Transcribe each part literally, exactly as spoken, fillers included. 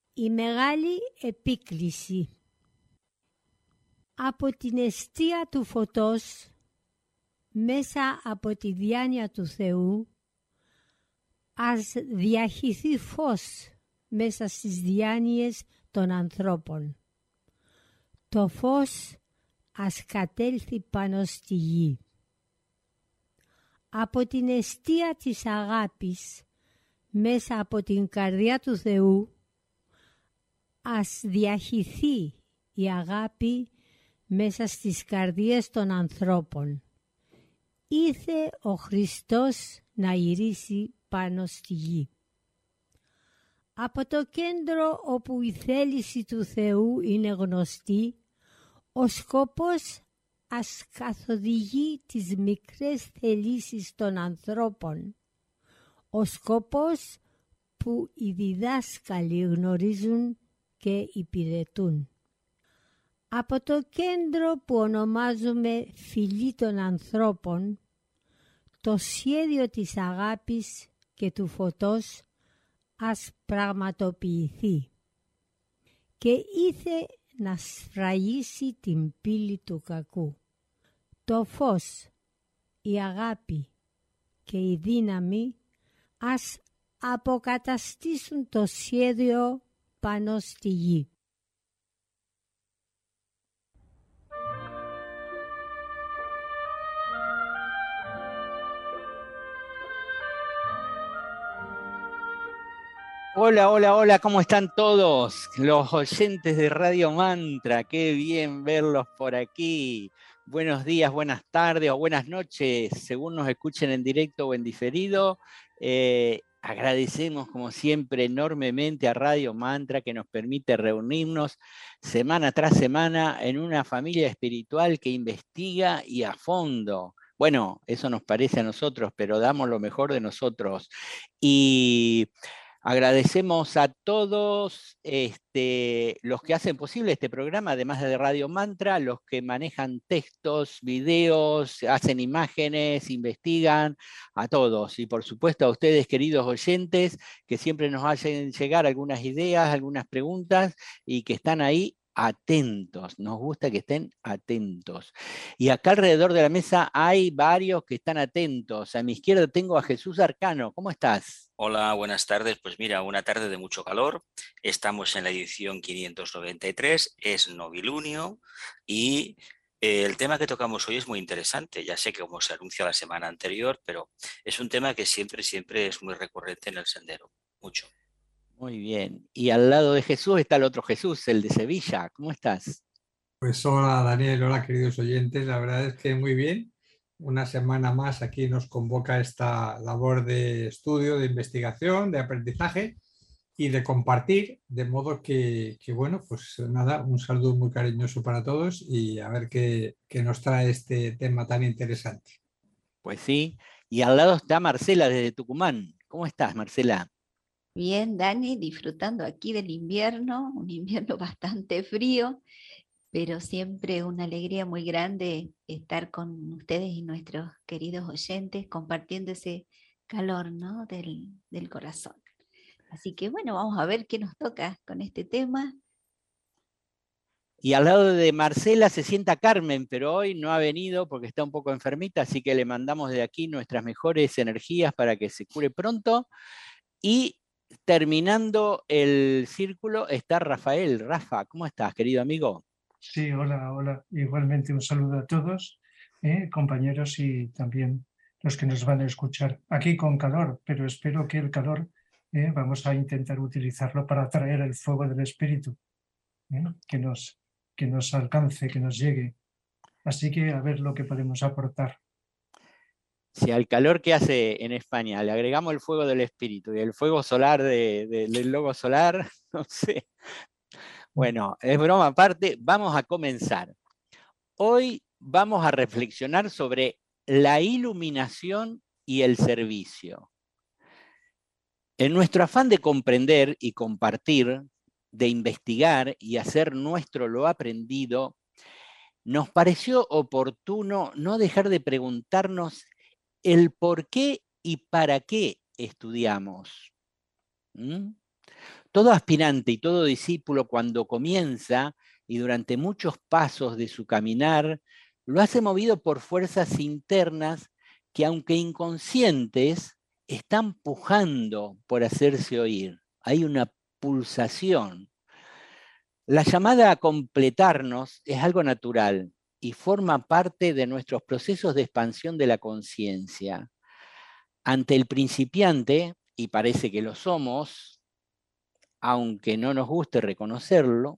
Η μεγάλη επίκληση. Από την εστία του φωτός, μέσα από τη διάνοια του Θεού, ας διαχυθεί φως μέσα στις διάνοιες των ανθρώπων. Το φως ας κατέλθει πάνω στη γη. Από την εστία της αγάπης, μέσα από την καρδιά του Θεού, ας διαχυθεί η αγάπη μέσα στις καρδιές των ανθρώπων. Ήθε ο Χριστός να ηρήσει πάνω στη γη. Από το κέντρο όπου η θέληση του Θεού είναι γνωστή, ο σκοπός ας καθοδηγεί τις μικρές θελήσεις των ανθρώπων. Ο σκοπός που οι διδάσκαλοι γνωρίζουν και υπηρετούν. Από το κέντρο που ονομάζουμε φυλή των ανθρώπων, το σχέδιο της αγάπης και του φωτός ας πραγματοποιηθεί και ήθε να σφραγίσει την πύλη του κακού. Το φως, η αγάπη και η δύναμη ας αποκαταστήσουν το σχέδιο πάνω στη γη. Hola, hola, hola, ¿cómo están todos? Los oyentes de Radio Mantra, qué bien verlos por aquí. Buenos días, buenas tardes o buenas noches, según nos escuchen en directo o en diferido. Eh, agradecemos, como siempre, enormemente a Radio Mantra que nos permite reunirnos semana tras semana en una familia espiritual que investiga y a fondo. Bueno, eso nos parece a nosotros, pero damos lo mejor de nosotros. Y agradecemos a todos este, los que hacen posible este programa, además de Radio Mantra, los que manejan textos, videos, hacen imágenes, investigan, a todos. Y por supuesto a ustedes, queridos oyentes, que siempre nos hacen llegar algunas ideas, algunas preguntas y que están ahí atentos. Nos gusta que estén atentos. Y acá alrededor de la mesa hay varios que están atentos. A mi izquierda tengo a Jesús Arcano. ¿Cómo estás? Hola, buenas tardes. Pues mira, una tarde de mucho calor. Estamos en la edición quinientos noventa y tres, es novilunio y eh, el tema que tocamos hoy es muy interesante. Ya sé que como se anuncia la semana anterior, pero es un tema que siempre, siempre es muy recurrente en el sendero. Mucho. Muy bien. Y al lado de Jesús está el otro Jesús, el de Sevilla. ¿Cómo estás? Pues hola Daniel, hola queridos oyentes. La verdad es que muy bien. Una semana más aquí nos convoca esta labor de estudio, de investigación, de aprendizaje y de compartir, de modo que, que bueno, pues nada, un saludo muy cariñoso para todos y a ver qué, qué nos trae este tema tan interesante. Pues sí, y al lado está Marcela desde Tucumán. ¿Cómo estás, Marcela? Bien, Dani, disfrutando aquí del invierno, un invierno bastante frío, pero siempre una alegría muy grande estar con ustedes y nuestros queridos oyentes compartiendo ese calor, ¿no? del, del corazón. Así que bueno, vamos a ver qué nos toca con este tema. Y al lado de Marcela se sienta Carmen, pero hoy no ha venido porque está un poco enfermita, así que le mandamos de aquí nuestras mejores energías para que se cure pronto. Y terminando el círculo está Rafael. Rafa, ¿cómo estás, querido amigo? Sí, hola, hola. Igualmente un saludo a todos, eh, compañeros y también los que nos van a escuchar. Aquí con calor, pero espero que el calor eh, vamos a intentar utilizarlo para atraer el fuego del espíritu, eh, que nos, que nos alcance, que nos llegue. Así que a ver lo que podemos aportar. Si al calor que hace en España le agregamos el fuego del espíritu y el fuego solar de, de, del logo solar, no sé. Bueno, es broma aparte, vamos a comenzar. Hoy vamos a reflexionar sobre la iluminación y el servicio. En nuestro afán de comprender y compartir, de investigar y hacer nuestro lo aprendido, nos pareció oportuno no dejar de preguntarnos el por qué y para qué estudiamos. ¿Mm? Todo aspirante y todo discípulo cuando comienza y durante muchos pasos de su caminar, lo hace movido por fuerzas internas que, aunque inconscientes, están pujando por hacerse oír. Hay una pulsación. La llamada a completarnos es algo natural y forma parte de nuestros procesos de expansión de la conciencia. Ante el principiante, y parece que lo somos, aunque no nos guste reconocerlo,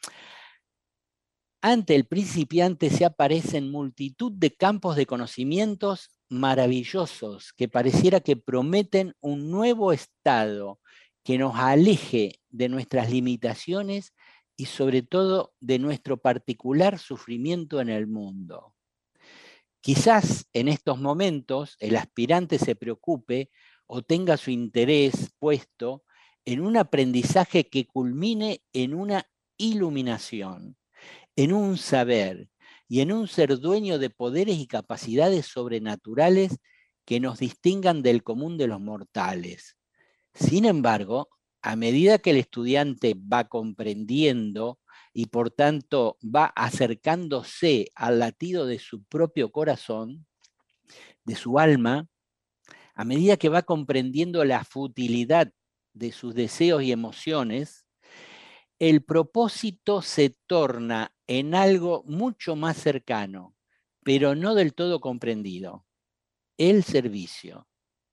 ante el principiante se aparecen multitud de campos de conocimientos maravillosos que pareciera que prometen un nuevo estado que nos aleje de nuestras limitaciones y sobre todo de nuestro particular sufrimiento en el mundo. Quizás en estos momentos el aspirante se preocupe o tenga su interés puesto en un aprendizaje que culmine en una iluminación, en un saber y en un ser dueño de poderes y capacidades sobrenaturales que nos distingan del común de los mortales. Sin embargo, a medida que el estudiante va comprendiendo y por tanto va acercándose al latido de su propio corazón, de su alma, a medida que va comprendiendo la futilidad de sus deseos y emociones, el propósito se torna en algo mucho más cercano, pero no del todo comprendido: el servicio.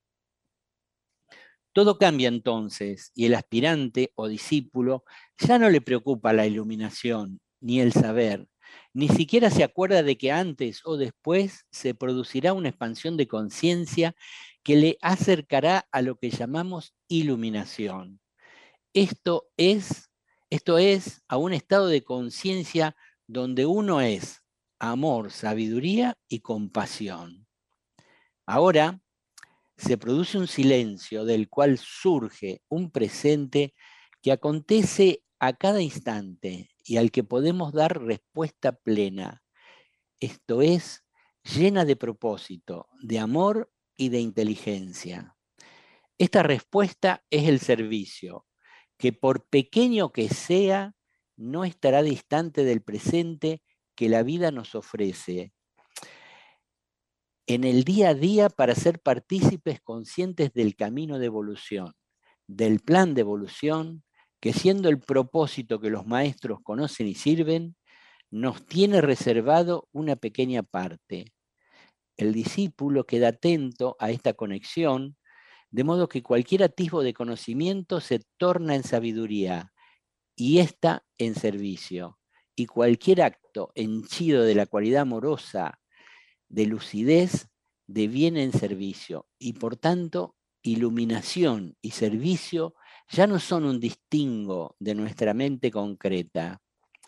Todo cambia entonces y el aspirante o discípulo ya no le preocupa la iluminación ni el saber, ni siquiera se acuerda de que antes o después se producirá una expansión de conciencia que le acercará a lo que llamamos iluminación. Esto es, esto es a un estado de conciencia donde uno es amor, sabiduría y compasión. Ahora se produce un silencio del cual surge un presente que acontece a cada instante y al que podemos dar respuesta plena. Esto es, llena de propósito, de amor y de inteligencia. Esta respuesta es el servicio, que por pequeño que sea, no estará distante del presente que la vida nos ofrece en el día a día para ser partícipes conscientes del camino de evolución, del plan de evolución, que siendo el propósito que los maestros conocen y sirven, nos tiene reservado una pequeña parte. El discípulo queda atento a esta conexión, de modo que cualquier atisbo de conocimiento se torna en sabiduría y ésta en servicio, y cualquier acto henchido de la cualidad amorosa de lucidez deviene en servicio, y por tanto iluminación y servicio ya no son un distingo de nuestra mente concreta.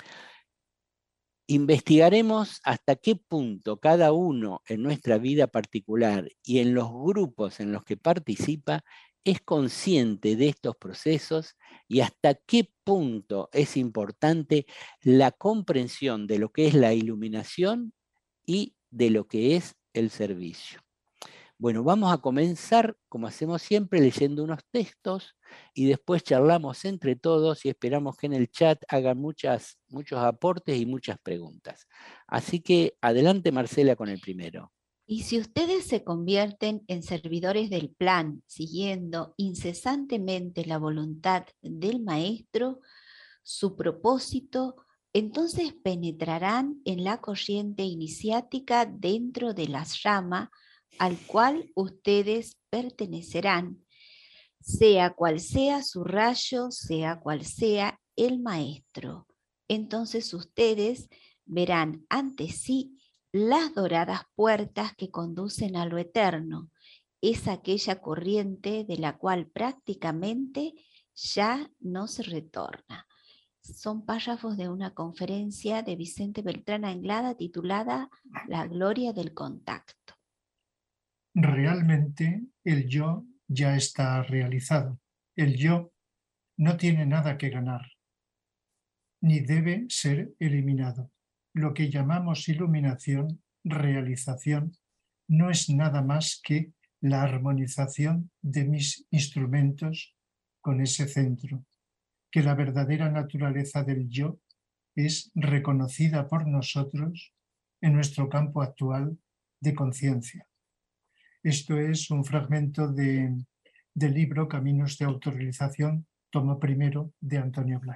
Investigaremos hasta qué punto cada uno en nuestra vida particular y en los grupos en los que participa es consciente de estos procesos y hasta qué punto es importante la comprensión de lo que es la iluminación y de lo que es el servicio. Bueno, vamos a comenzar, como hacemos siempre, leyendo unos textos y después charlamos entre todos y esperamos que en el chat hagan muchas, muchos aportes y muchas preguntas. Así que adelante, Marcela, con el primero. Y si ustedes se convierten en servidores del plan, siguiendo incesantemente la voluntad del Maestro, su propósito, entonces penetrarán en la corriente iniciática dentro de la llama al cual ustedes pertenecerán, sea cual sea su rayo, sea cual sea el Maestro. Entonces ustedes verán ante sí las doradas puertas que conducen a lo eterno. Es aquella corriente de la cual prácticamente ya no se retorna. Son párrafos de una conferencia de Vicente Beltrán Anglada titulada La gloria del contacto. Realmente el yo ya está realizado. El yo no tiene nada que ganar, ni debe ser eliminado. Lo que llamamos iluminación, realización, no es nada más que la armonización de mis instrumentos con ese centro. que la verdadera naturaleza del yo es reconocida por nosotros en nuestro campo actual de conciencia. Esto es un fragmento de, del libro Caminos de Autorrealización, tomo primero, de Antonio Blay.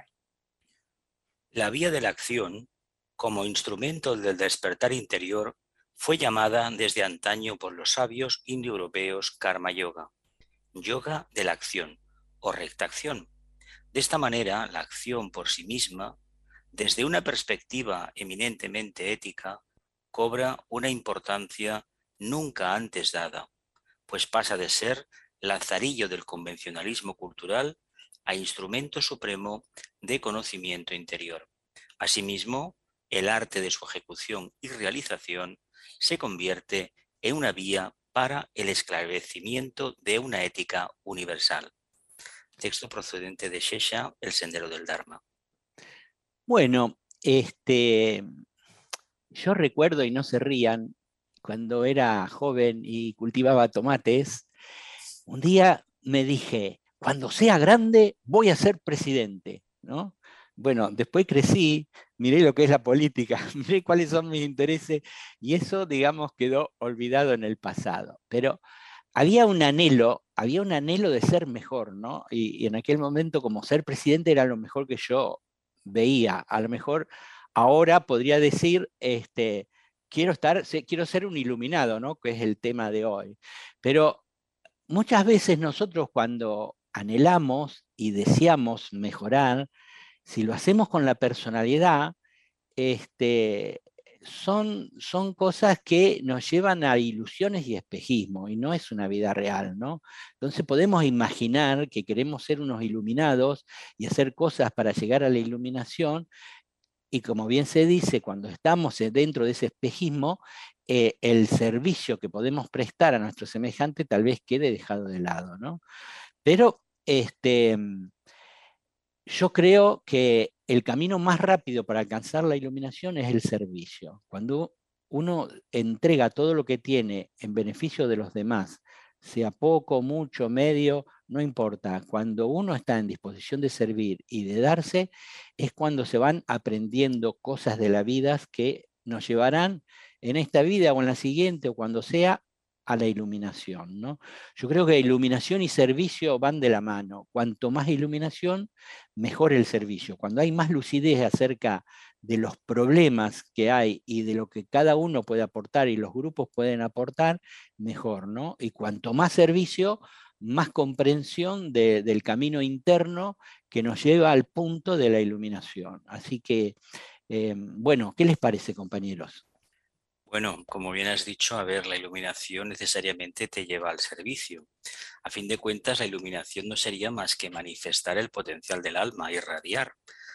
La vía de la acción, como instrumento del despertar interior, fue llamada desde antaño por los sabios indoeuropeos Karma Yoga, yoga de la acción o recta acción. De esta manera, la acción por sí misma, desde una perspectiva eminentemente ética, cobra una importancia nunca antes dada, pues pasa de ser lazarillo del convencionalismo cultural a instrumento supremo de conocimiento interior. Asimismo, el arte de su ejecución y realización se convierte en una vía para el esclarecimiento de una ética universal. Texto procedente de Shesha, El Sendero del Dharma. Bueno, este, yo recuerdo, y no se rían, cuando era joven y cultivaba tomates, un día me dije, cuando sea grande voy a ser presidente, ¿no? Bueno, después crecí, miré lo que es la política, miré cuáles son mis intereses, y eso, digamos, quedó olvidado en el pasado. Pero había un anhelo, había un anhelo de ser mejor, ¿no? Y, y en aquel momento, como ser presidente era lo mejor que yo veía. A lo mejor ahora podría decir, este, quiero, estar, quiero ser un iluminado, ¿no? Que es el tema de hoy. Pero muchas veces nosotros cuando anhelamos y deseamos mejorar, si lo hacemos con la personalidad, este, son, son cosas que nos llevan a ilusiones y espejismo, y no es una vida real, ¿no? Entonces podemos imaginar que queremos ser unos iluminados y hacer cosas para llegar a la iluminación, y como bien se dice, cuando estamos dentro de ese espejismo, eh, el servicio que podemos prestar a nuestro semejante tal vez quede dejado de lado, ¿no? Pero este, yo creo que el camino más rápido para alcanzar la iluminación es el servicio. Cuando uno entrega todo lo que tiene en beneficio de los demás, sea poco, mucho, medio, no importa. Cuando uno está en disposición de servir y de darse, es cuando se van aprendiendo cosas de la vida que nos llevarán en esta vida o en la siguiente o cuando sea a la iluminación, ¿no? Yo creo que iluminación y servicio van de la mano. Cuanto más iluminación, mejor el servicio. Cuando hay más lucidez acerca de los problemas que hay y de lo que cada uno puede aportar y los grupos pueden aportar, mejor, ¿no? Y cuanto más servicio, más comprensión de, del camino interno que nos lleva al punto de la iluminación. Así que, eh, bueno, ¿qué les parece, compañeros? Bueno, como bien has dicho, a ver, la iluminación necesariamente te lleva al servicio. A fin de cuentas, la iluminación no sería más que manifestar el potencial del alma, irradiar.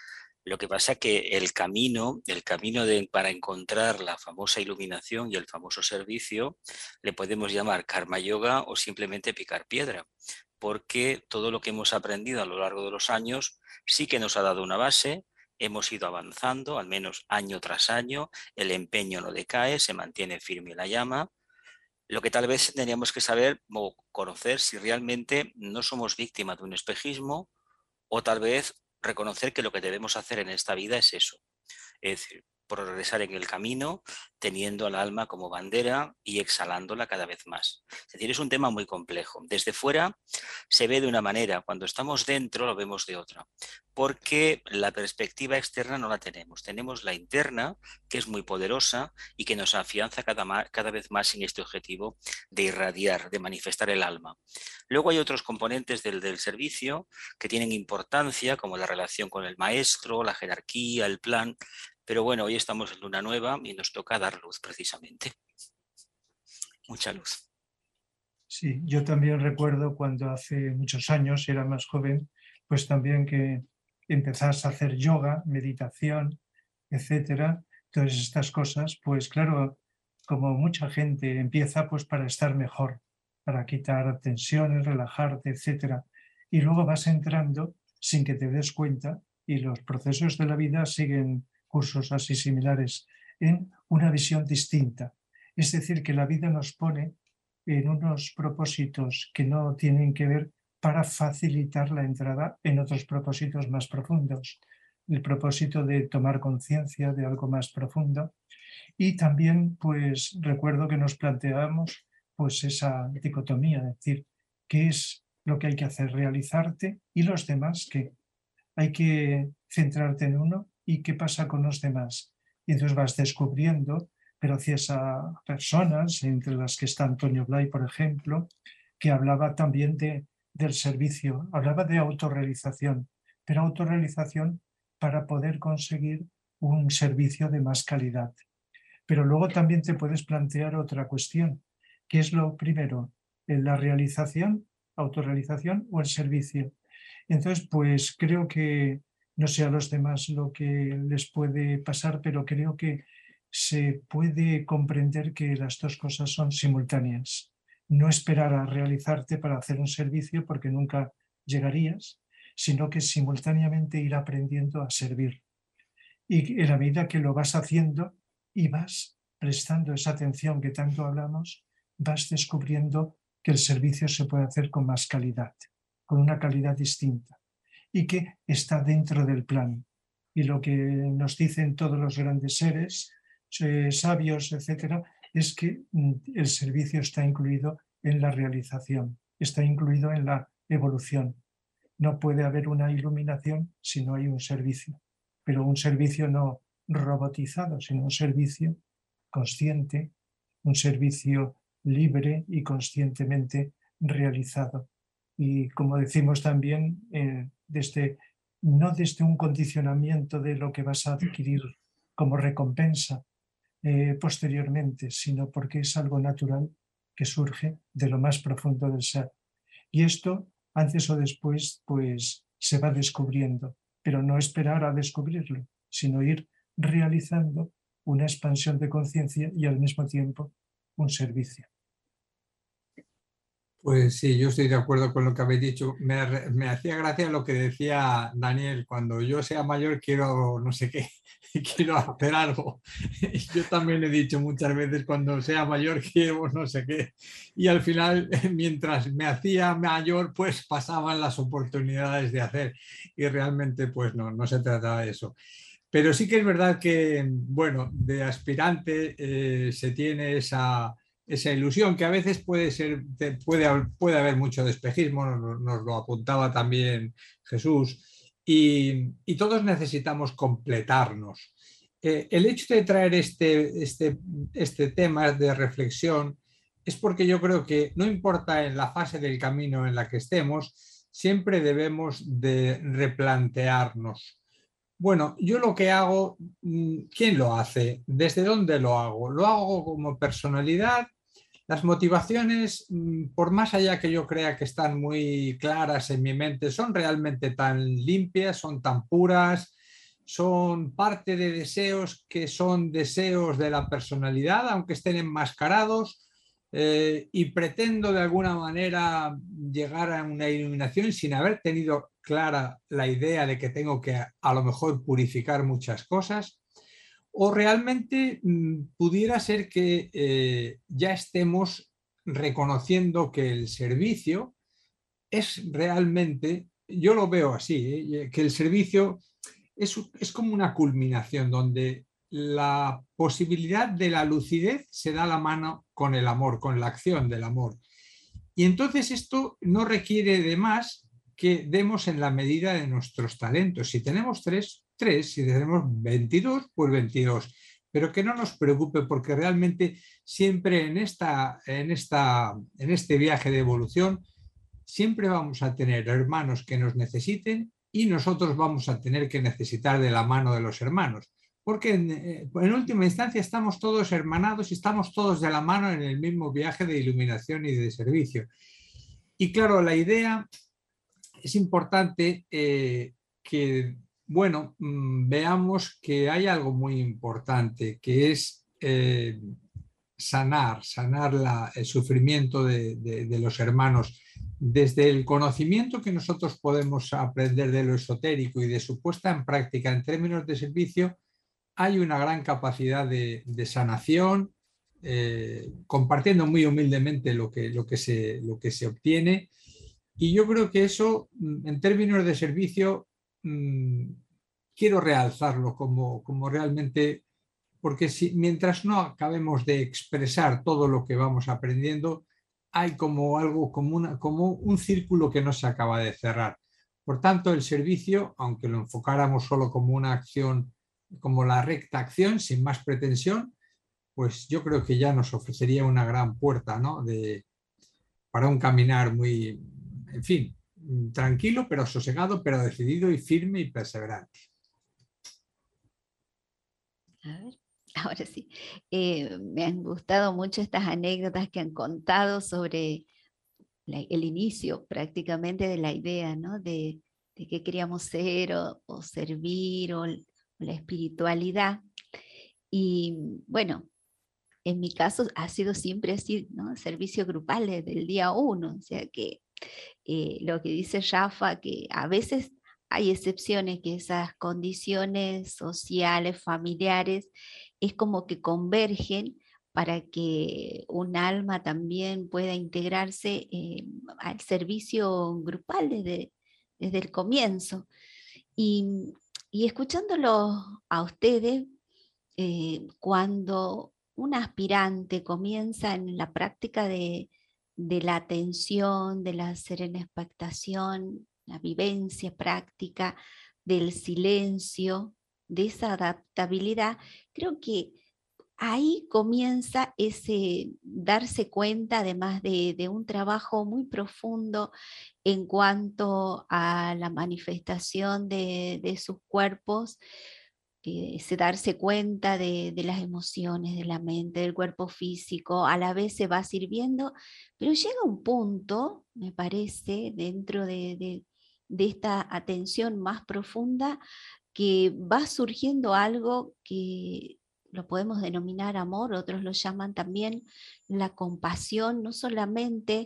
Lo que pasa que el camino, el camino de, para encontrar la famosa iluminación y el famoso servicio, le podemos llamar karma yoga o simplemente picar piedra, porque todo lo que hemos aprendido a lo largo de los años sí que nos ha dado una base. Hemos ido avanzando, al menos año tras año, el empeño no decae, se mantiene firme la llama. Lo que tal vez tendríamos que saber o conocer si realmente no somos víctimas de un espejismo, o tal vez reconocer que lo que debemos hacer en esta vida es eso, es decir, progresar en el camino, teniendo al alma como bandera y exhalándola cada vez más. Es decir, es un tema muy complejo. Desde fuera se ve de una manera, cuando estamos dentro lo vemos de otra, porque la perspectiva externa no la tenemos. Tenemos la interna, que es muy poderosa y que nos afianza cada, cada vez más en este objetivo de irradiar, de manifestar el alma. Luego hay otros componentes del, del servicio que tienen importancia, como la relación con el maestro, la jerarquía, el plan. Pero bueno, hoy estamos en luna nueva y nos toca dar luz precisamente. Mucha luz. Sí, yo también recuerdo cuando hace muchos años, era más joven, pues también que empezás a hacer yoga, meditación, etcétera. Todas estas cosas, pues claro, como mucha gente empieza pues para estar mejor, para quitar tensiones, relajarte, etcétera. Y luego vas entrando sin que te des cuenta y los procesos de la vida siguen cursos así similares en una visión distinta. Es decir, que la vida nos pone en unos propósitos que no tienen que ver para facilitar la entrada en otros propósitos más profundos. El propósito de tomar conciencia de algo más profundo. Y también, pues, recuerdo que nos planteábamos pues, esa dicotomía, es decir, qué es lo que hay que hacer, realizarte, y los demás, ¿qué? Hay que centrarte en uno y qué pasa con los demás. Y entonces vas descubriendo, gracias a personas, entre las que está Antonio Blay, por ejemplo, que hablaba también de, del servicio, hablaba de autorrealización, pero autorrealización para poder conseguir un servicio de más calidad. Pero luego también te puedes plantear otra cuestión. ¿Qué es lo primero? ¿La realización, autorrealización o el servicio? Entonces, pues creo que, no sé a los demás lo que les puede pasar, pero creo que se puede comprender que las dos cosas son simultáneas. No esperar a realizarte para hacer un servicio porque nunca llegarías, sino que simultáneamente ir aprendiendo a servir. Y en la medida que lo vas haciendo y vas prestando esa atención que tanto hablamos, vas descubriendo que el servicio se puede hacer con más calidad, con una calidad distinta, y que está dentro del plan. Y lo que nos dicen todos los grandes seres, eh, sabios, etcétera, es que mm, el servicio está incluido en la realización, está incluido en la evolución. No puede haber una iluminación si no hay un servicio, pero un servicio no robotizado, sino un servicio consciente, un servicio libre y conscientemente realizado. Y como decimos también, eh, desde, no desde un condicionamiento de lo que vas a adquirir como recompensa eh, posteriormente, sino porque es algo natural que surge de lo más profundo del ser. Y esto, antes o después, pues se va descubriendo, pero no esperar a descubrirlo, sino ir realizando una expansión de conciencia y al mismo tiempo un servicio. Pues sí, yo estoy de acuerdo con lo que habéis dicho. Me, me hacía gracia lo que decía Daniel, cuando yo sea mayor quiero no sé qué, quiero hacer algo. Yo también he dicho muchas veces cuando sea mayor quiero no sé qué. Y al final, mientras me hacía mayor, pues pasaban las oportunidades de hacer. Y realmente pues no, no se trataba de eso. Pero sí que es verdad que, bueno, de aspirante eh, se tiene esa... esa ilusión que a veces puede ser, puede, puede haber mucho despejismo, nos, nos lo apuntaba también Jesús, y, y todos necesitamos completarnos. Eh, el hecho de traer este, este, este tema de reflexión es porque yo creo que no importa en la fase del camino en la que estemos, siempre debemos de replantearnos. Bueno, yo lo que hago, ¿quién lo hace? ¿Desde dónde lo hago? ¿Lo hago como personalidad? Las motivaciones, por más allá que yo crea que están muy claras en mi mente, son realmente tan limpias, son tan puras, son parte de deseos que son deseos de la personalidad, aunque estén enmascarados, eh, y pretendo de alguna manera llegar a una iluminación sin haber tenido clara la idea de que tengo que a lo mejor purificar muchas cosas. O realmente mmm, pudiera ser que eh, ya estemos reconociendo que el servicio es realmente, yo lo veo así, ¿eh? Que el servicio es, es como una culminación donde la posibilidad de la lucidez se da la mano con el amor, con la acción del amor. Y entonces esto no requiere de más que demos en la medida de nuestros talentos. Si tenemos tres, tres, si tenemos veintidós, pues veintidós. Pero que no nos preocupe porque realmente siempre en, esta, en, esta, en este viaje de evolución siempre vamos a tener hermanos que nos necesiten y nosotros vamos a tener que necesitar de la mano de los hermanos. Porque en, en última instancia estamos todos hermanados y estamos todos de la mano en el mismo viaje de iluminación y de servicio. Y claro, la idea es importante eh, que, bueno, mmm, veamos que hay algo muy importante, que es eh, sanar, sanar la, el sufrimiento de, de, de los hermanos. Desde el conocimiento que nosotros podemos aprender de lo esotérico y de su puesta en práctica en términos de servicio, hay una gran capacidad de, de sanación, eh, compartiendo muy humildemente lo que, lo, que se, lo que se obtiene. Y yo creo que eso, en términos de servicio, mmm, quiero realzarlo como, como realmente, porque si, mientras no acabemos de expresar todo lo que vamos aprendiendo, hay como algo, como, una, como un círculo que no se acaba de cerrar. Por tanto, el servicio, aunque lo enfocáramos solo como una acción, como la recta acción, sin más pretensión, pues yo creo que ya nos ofrecería una gran puerta, ¿no? De, para un caminar muy, en fin, tranquilo, pero sosegado, pero decidido y firme y perseverante. A ver, ahora sí. Eh, me han gustado mucho estas anécdotas que han contado sobre la, el inicio prácticamente de la idea, ¿no? De, de qué queríamos ser o, o servir o, o la espiritualidad. Y bueno, en mi caso ha sido siempre así, ¿no? Servicio grupal desde el día uno, o sea que eh, lo que dice Rafa, que a veces hay excepciones, que esas condiciones sociales, familiares, es como que convergen para que un alma también pueda integrarse eh, al servicio grupal desde, desde el comienzo. Y, y escuchándolo a ustedes, eh, cuando un aspirante comienza en la práctica de, de la atención, de la serena expectación, la vivencia práctica del silencio, de esa adaptabilidad, creo que ahí comienza ese darse cuenta, además de, de un trabajo muy profundo en cuanto a la manifestación de, de sus cuerpos, eh, ese darse cuenta de, de las emociones, de la mente, del cuerpo físico, a la vez se va sirviendo, pero llega un punto, me parece, dentro de, de, de esta atención más profunda, que va surgiendo algo que lo podemos denominar amor, otros lo llaman también la compasión, no solamente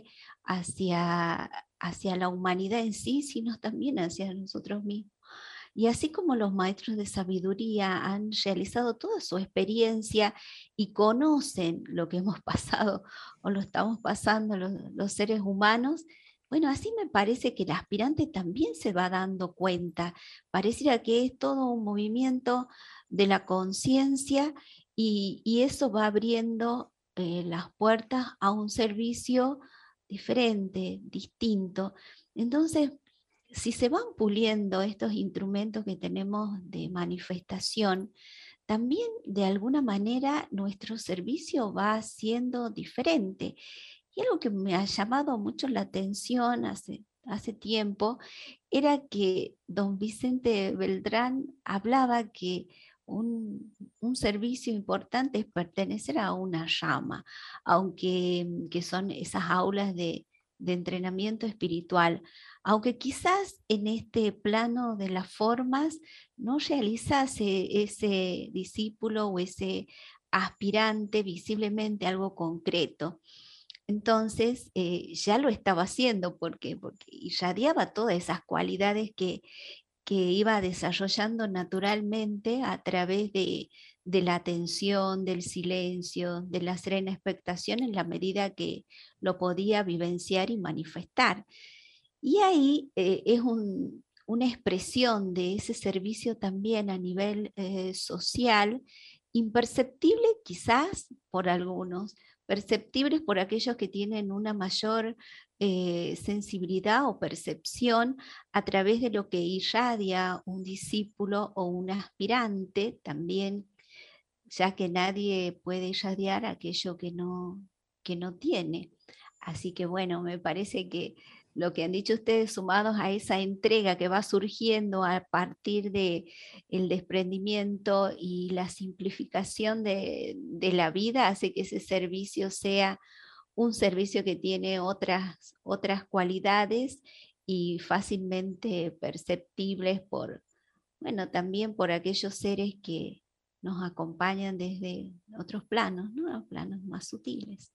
hacia, hacia la humanidad en sí, sino también hacia nosotros mismos. Y así como los maestros de sabiduría han realizado toda su experiencia y conocen lo que hemos pasado o lo estamos pasando los, los seres humanos, bueno, así me parece que el aspirante también se va dando cuenta. Pareciera que es todo un movimiento de la conciencia y, y eso va abriendo eh, las puertas a un servicio diferente, distinto. Entonces, si se van puliendo estos instrumentos que tenemos de manifestación, también de alguna manera nuestro servicio va siendo diferente. Y algo que me ha llamado mucho la atención hace, hace tiempo era que don Vicente Beltrán hablaba que un, un servicio importante es pertenecer a una llama, aunque que son esas aulas de, de entrenamiento espiritual, aunque quizás en este plano de las formas no realizase ese discípulo o ese aspirante visiblemente algo concreto. Entonces eh, ya lo estaba haciendo porque, porque irradiaba todas esas cualidades que, que iba desarrollando naturalmente a través de, de la atención, del silencio, de la serena expectación en la medida que lo podía vivenciar y manifestar. Y ahí eh, es un, una expresión de ese servicio también a nivel eh, social, imperceptible quizás por algunos, perceptibles por aquellos que tienen una mayor eh, sensibilidad o percepción a través de lo que irradia un discípulo o un aspirante, también, ya que nadie puede irradiar aquello que no, que no tiene. Así que bueno, me parece que lo que han dicho ustedes sumados a esa entrega que va surgiendo a partir de el desprendimiento y la simplificación de, de la vida hace que ese servicio sea un servicio que tiene otras, otras cualidades y fácilmente perceptibles por, bueno, también por aquellos seres que nos acompañan desde otros planos, ¿no? Planos más sutiles.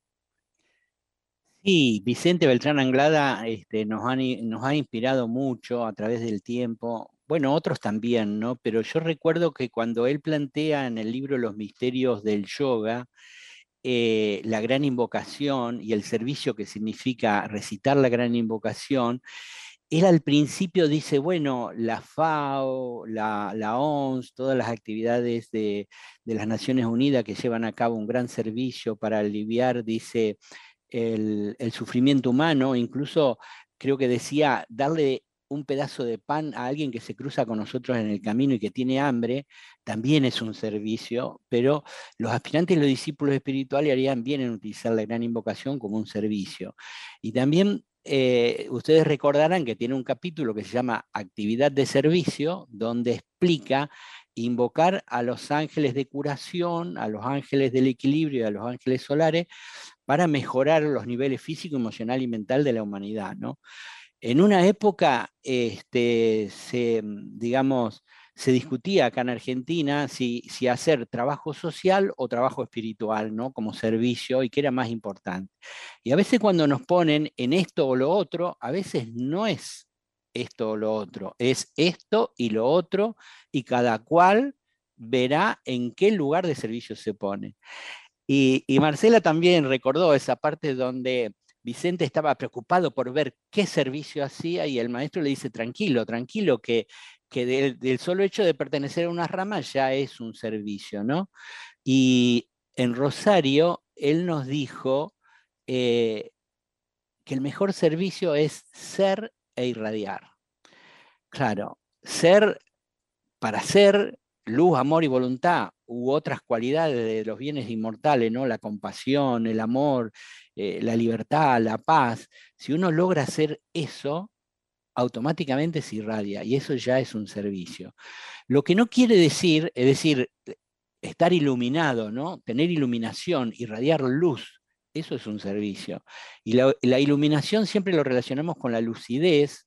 Sí, Vicente Beltrán Anglada este, nos, han, nos ha inspirado mucho a través del tiempo. Bueno, otros también, ¿no? Pero yo recuerdo que cuando él plantea en el libro Los misterios del yoga, eh, la gran invocación y el servicio que significa recitar la gran invocación, él al principio dice, bueno, la FAO, la, la O M S, todas las actividades de, de las Naciones Unidas que llevan a cabo un gran servicio para aliviar, dice, el, el sufrimiento humano, incluso creo que decía, darle un pedazo de pan a alguien que se cruza con nosotros en el camino y que tiene hambre, también es un servicio, pero los aspirantes y los discípulos espirituales harían bien en utilizar la gran invocación como un servicio. Y también eh, ustedes recordarán que tiene un capítulo que se llama Actividad de Servicio, donde explica invocar a los ángeles de curación, a los ángeles del equilibrio y a los ángeles solares para mejorar los niveles físico, emocional y mental de la humanidad, ¿no? En una época, este, se, digamos, se discutía acá en Argentina si, si hacer trabajo social o trabajo espiritual, ¿no? Como servicio, y qué era más importante. Y a veces cuando nos ponen en esto o lo otro, a veces no es esto o lo otro, es esto y lo otro, y cada cual verá en qué lugar de servicio se pone. Y, y Marcela también recordó esa parte donde Vicente estaba preocupado por ver qué servicio hacía y el maestro le dice, tranquilo, tranquilo, que, que del, del solo hecho de pertenecer a una rama ya es un servicio, ¿no? Y en Rosario, él nos dijo eh, que el mejor servicio es ser e irradiar. Claro, ser para ser luz, amor y voluntad, u otras cualidades de los bienes inmortales, ¿no? La compasión, el amor, eh, la libertad, la paz. Si uno logra hacer eso, automáticamente se irradia, y eso ya es un servicio. Lo que no quiere decir, es decir, estar iluminado, ¿no? Tener iluminación, irradiar luz, eso es un servicio. Y la, la iluminación siempre lo relacionamos con la lucidez,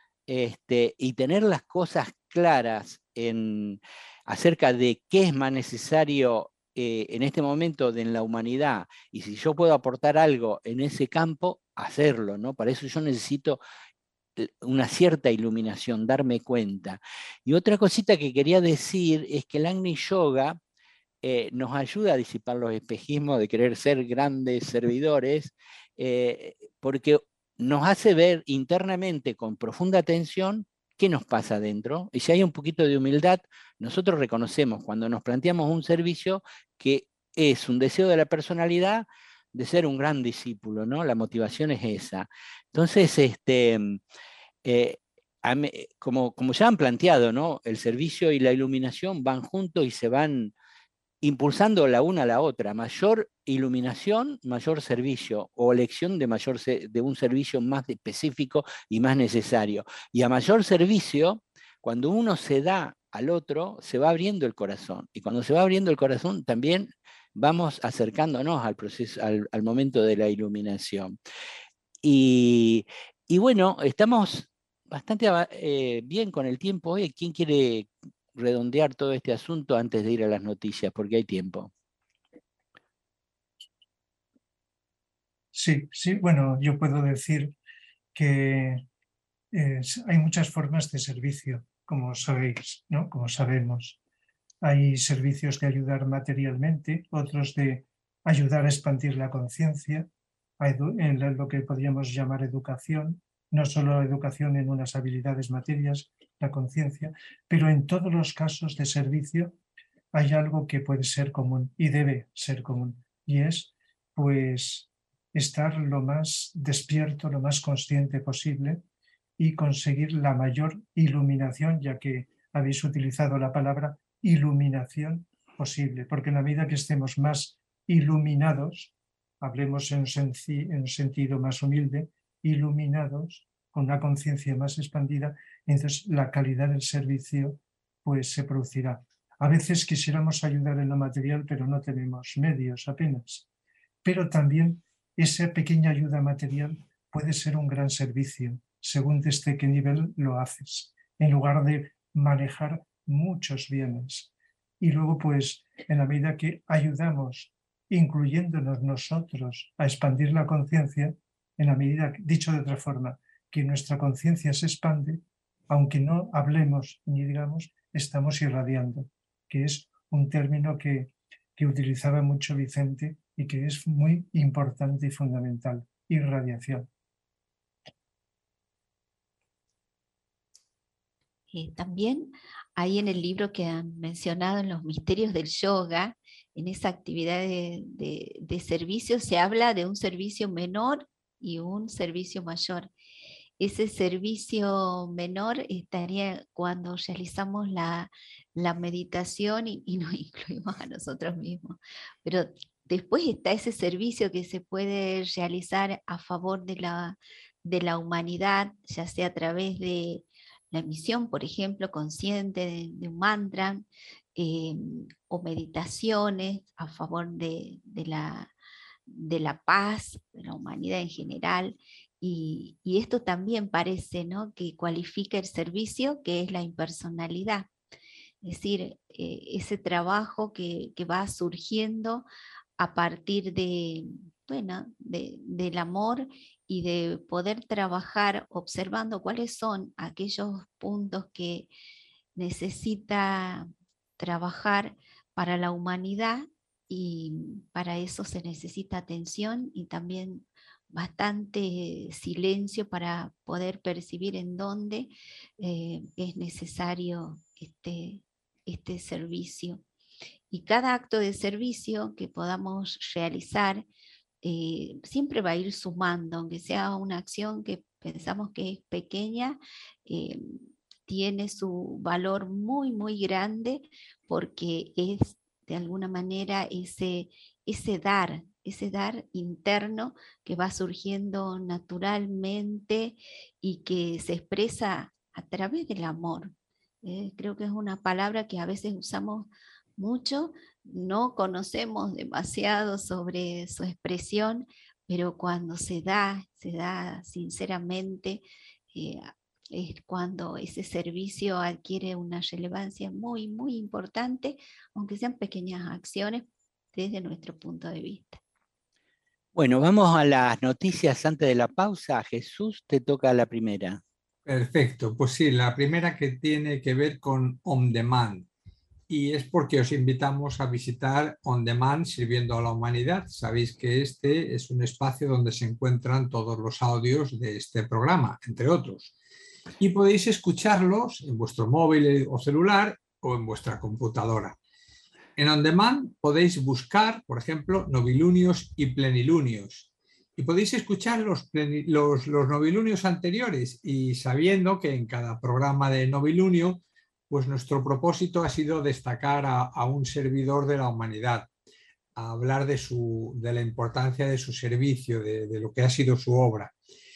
este, y tener las cosas claras en, acerca de qué es más necesario eh, en este momento de en la humanidad, y si yo puedo aportar algo en ese campo, hacerlo, ¿no? Para eso yo necesito una cierta iluminación, darme cuenta. Y otra cosita que quería decir es que el Agni Yoga eh, nos ayuda a disipar los espejismos de querer ser grandes servidores, eh, porque nos hace ver internamente con profunda atención qué nos pasa adentro. Y si hay un poquito de humildad, nosotros reconocemos cuando nos planteamos un servicio que es un deseo de la personalidad de ser un gran discípulo, ¿no? La motivación es esa. Entonces, este, eh, como, como ya han planteado, ¿no? El servicio y la iluminación van juntos y se van impulsando la una a la otra. Mayor iluminación, mayor servicio, o elección de, mayor de un servicio más específico y más necesario. Y a mayor servicio, cuando uno se da al otro, se va abriendo el corazón. Y cuando se va abriendo el corazón, también vamos acercándonos al proceso, al, al momento de la iluminación. Y, y bueno, estamos bastante eh, bien con el tiempo hoy. ¿Quién quiere redondear todo este asunto antes de ir a las noticias? Porque hay tiempo. Sí, sí, bueno, yo puedo decir que eh, hay muchas formas de servicio, como sabéis, ¿no? Como sabemos. Hay servicios de ayudar materialmente, otros de ayudar a expandir la conciencia, en lo que podríamos llamar educación, no solo educación en unas habilidades materias, la conciencia, pero en todos los casos de servicio hay algo que puede ser común y debe ser común, y es pues estar lo más despierto, lo más consciente posible y conseguir la mayor iluminación, ya que habéis utilizado la palabra iluminación posible, porque en la medida que estemos más iluminados, hablemos en un, en un sentido más humilde, iluminados, con una conciencia más expandida, entonces la calidad del servicio pues se producirá. A veces quisiéramos ayudar en lo material, pero no tenemos medios apenas. Pero también esa pequeña ayuda material puede ser un gran servicio, según desde qué nivel lo haces, en lugar de manejar muchos bienes. Y luego, pues, en la medida que ayudamos, incluyéndonos nosotros a expandir la conciencia, en la medida, dicho de otra forma, que nuestra conciencia se expande, aunque no hablemos ni digamos, estamos irradiando, que es un término que, que utilizaba mucho Vicente y que es muy importante y fundamental, irradiación. Eh, también ahí en el libro que han mencionado en los misterios del yoga, en esa actividad de, de, de servicio se habla de un servicio menor y un servicio mayor. Ese servicio menor estaría cuando realizamos la, la meditación y, y nos incluimos a nosotros mismos. Pero después está ese servicio que se puede realizar a favor de la, de la humanidad, ya sea a través de la emisión, por ejemplo, consciente de, de un mantra, eh, o meditaciones a favor de, de, la, de la paz, de la humanidad en general. Y, y esto también parece, ¿no?, que cualifica el servicio, que es la impersonalidad. Es decir, eh, ese trabajo que, que va surgiendo a partir de, bueno, de, del amor y de poder trabajar observando cuáles son aquellos puntos que necesita trabajar para la humanidad, y para eso se necesita atención y también bastante silencio para poder percibir en dónde eh, es necesario este, este servicio. Y cada acto de servicio que podamos realizar eh, siempre va a ir sumando, aunque sea una acción que pensamos que es pequeña, eh, tiene su valor muy, muy grande, porque es de alguna manera ese, ese dar, ese dar interno que va surgiendo naturalmente y que se expresa a través del amor. Eh, creo que es una palabra que a veces usamos mucho, no conocemos demasiado sobre su expresión, pero cuando se da, se da sinceramente, eh, es cuando ese servicio adquiere una relevancia muy, muy importante, aunque sean pequeñas acciones desde nuestro punto de vista. Bueno, vamos a las noticias antes de la pausa. Jesús, te toca la primera. Perfecto, pues sí, la primera que tiene que ver con On Demand. Y es porque os invitamos a visitar On Demand Sirviendo a la Humanidad. Sabéis que este es un espacio donde se encuentran todos los audios de este programa, entre otros. Y podéis escucharlos en vuestro móvil o celular o en vuestra computadora. En On Demand podéis buscar, por ejemplo, novilunios y plenilunios. Y podéis escuchar los, los, los novilunios anteriores, y sabiendo que en cada programa de novilunio, pues nuestro propósito ha sido destacar a, a un servidor de la humanidad, a hablar de, su, de la importancia de su servicio, de, de lo que ha sido su obra.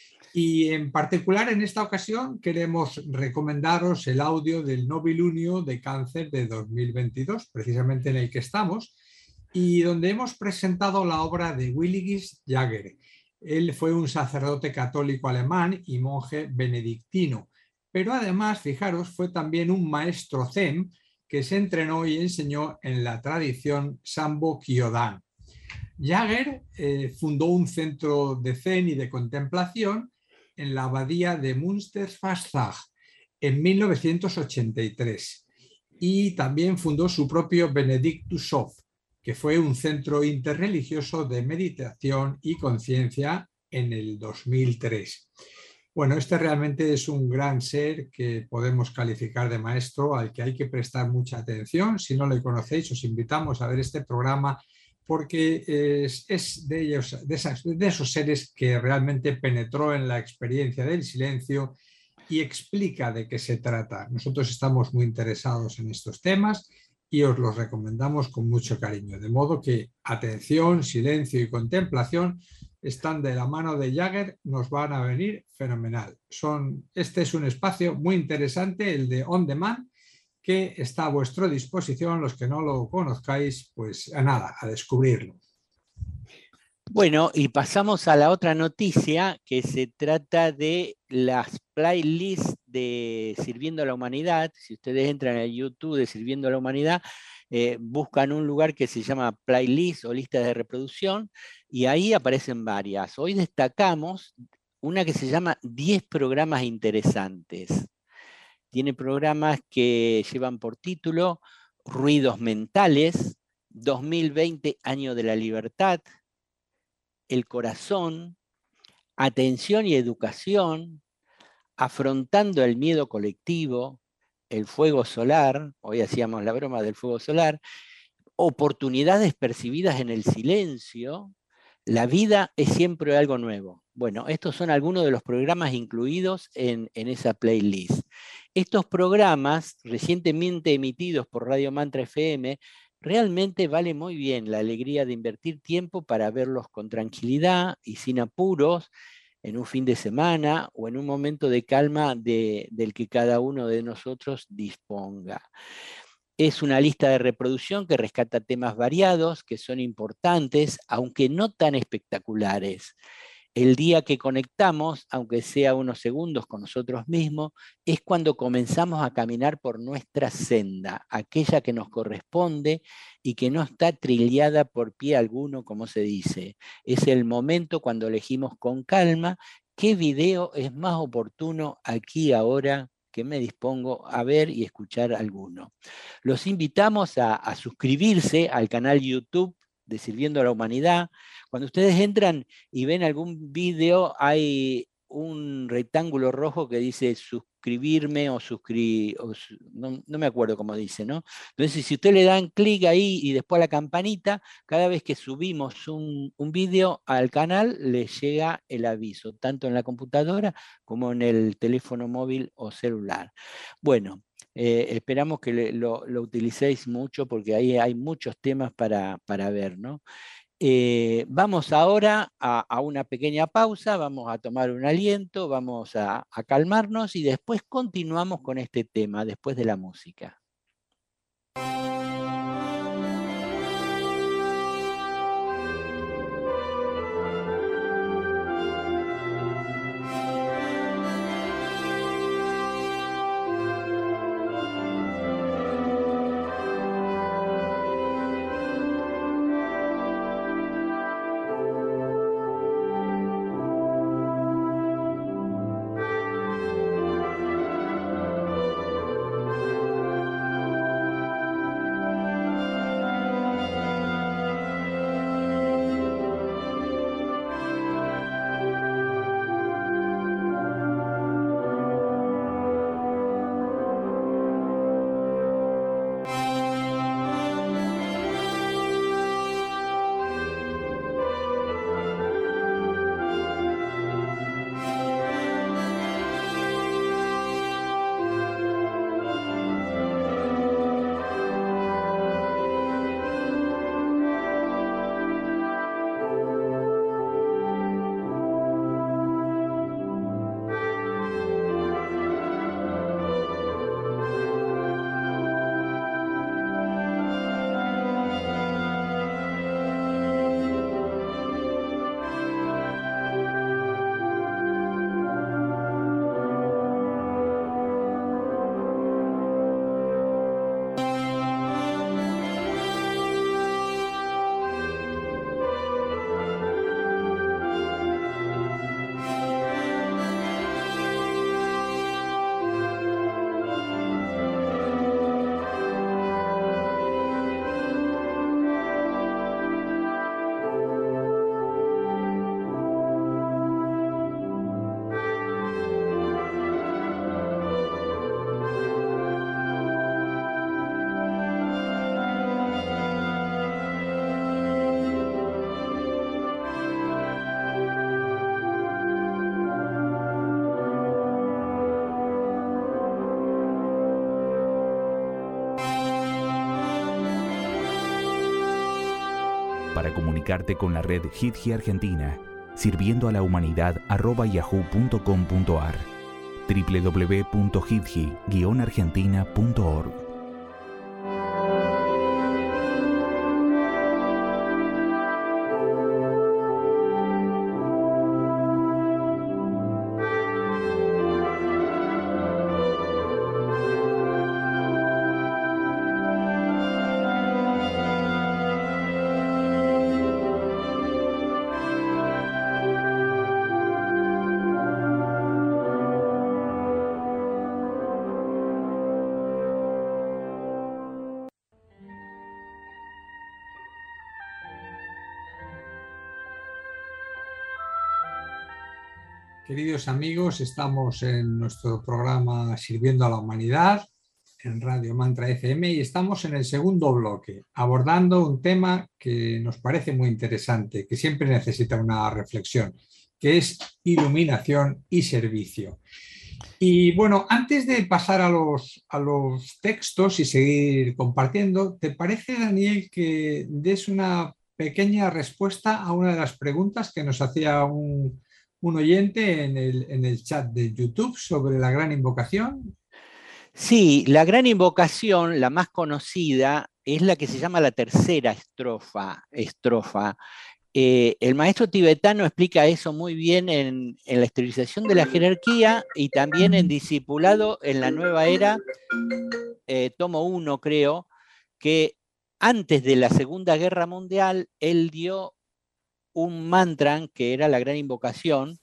Y en particular en esta ocasión queremos recomendaros el audio del novilunio de Cáncer de dos mil veintidós, precisamente en el que estamos, y donde hemos presentado la obra de Willigis Jagger. Él fue un sacerdote católico alemán y monje benedictino, pero además, fijaros, fue también un maestro zen que se entrenó y enseñó en la tradición Sambo Kyodan. Jagger eh, fundó un centro de zen y de contemplación en la abadía de Münsterfastach en mil novecientos ochenta y tres, y también fundó su propio Benedictus Hof, que fue un centro interreligioso de meditación y conciencia en el dos mil tres. Bueno, este realmente es un gran ser que podemos calificar de maestro, al que hay que prestar mucha atención. Si no le conocéis, os invitamos a ver este programa, porque es, es de, ellos, de, esas, de esos seres que realmente penetró en la experiencia del silencio y explica de qué se trata. Nosotros estamos muy interesados en estos temas y os los recomendamos con mucho cariño. De modo que atención, silencio y contemplación están de la mano de Jagger, nos van a venir fenomenal. Son, este es un espacio muy interesante, el de On Demand, que está a vuestra disposición. Los que no lo conozcáis, pues a nada, a descubrirlo. Bueno, y pasamos a la otra noticia, que se trata de las playlists de Sirviendo a la Humanidad. Si ustedes entran en el YouTube de Sirviendo a la Humanidad, eh, buscan un lugar que se llama playlist o listas de reproducción, y ahí aparecen varias. Hoy destacamos una que se llama diez programas interesantes. Tiene programas que llevan por título Ruidos Mentales, dos mil veinte, año de la libertad, el corazón, atención y educación, afrontando el miedo colectivo, el fuego solar, hoy hacíamos la broma del fuego solar, oportunidades percibidas en el silencio, la vida es siempre algo nuevo. Bueno, estos son algunos de los programas incluidos en, en esa playlist. Estos programas, recientemente emitidos por Radio Mantra F M, realmente vale muy bien la alegría de invertir tiempo para verlos con tranquilidad y sin apuros, en un fin de semana o en un momento de calma de, del que cada uno de nosotros disponga. Es una lista de reproducción que rescata temas variados, que son importantes, aunque no tan espectaculares. El día que conectamos, aunque sea unos segundos con nosotros mismos, es cuando comenzamos a caminar por nuestra senda, aquella que nos corresponde y que no está trillada por pie alguno, como se dice. Es el momento cuando elegimos con calma qué video es más oportuno aquí ahora que me dispongo a ver y escuchar alguno. Los invitamos a, a suscribirse al canal YouTube de Sirviendo a la Humanidad. Cuando ustedes entran y ven algún video, hay un rectángulo rojo que dice suscribirme o suscribir, no, no me acuerdo cómo dice, ¿no? Entonces, si ustedes le dan clic ahí y después a la campanita, cada vez que subimos un, un video al canal, les llega el aviso, tanto en la computadora como en el teléfono móvil o celular. Bueno, Eh, esperamos que le, lo, lo utilicéis mucho porque ahí hay muchos temas para, para ver, ¿no? Eh, vamos ahora a, a una pequeña pausa, vamos a tomar un aliento, vamos a, a calmarnos y después continuamos con este tema, después de la música. Para comunicarte con la red Hidji Argentina, sirviendo a la humanidad arroba yahoo punto com punto ar, doble u doble u doble u punto hidji guion argentina punto org. Queridos amigos, estamos en nuestro programa Sirviendo a la Humanidad en Radio Mantra F M y estamos en el segundo bloque, abordando un tema que nos parece muy interesante, que siempre necesita una reflexión, que es iluminación y servicio. Y bueno, antes de pasar a los, a los textos y seguir compartiendo, ¿te parece, Daniel, que des una pequeña respuesta a una de las preguntas que nos hacía un, un oyente en el, en el chat de YouTube sobre la gran invocación? Sí, la gran invocación, la más conocida, es la que se llama la tercera estrofa. estrofa. Eh, el maestro tibetano explica eso muy bien en, en la esterilización de la jerarquía y también en Discipulado en la Nueva Era, eh, tomo uno creo, que antes de la Segunda Guerra Mundial él dio un mantra que era la gran invocación,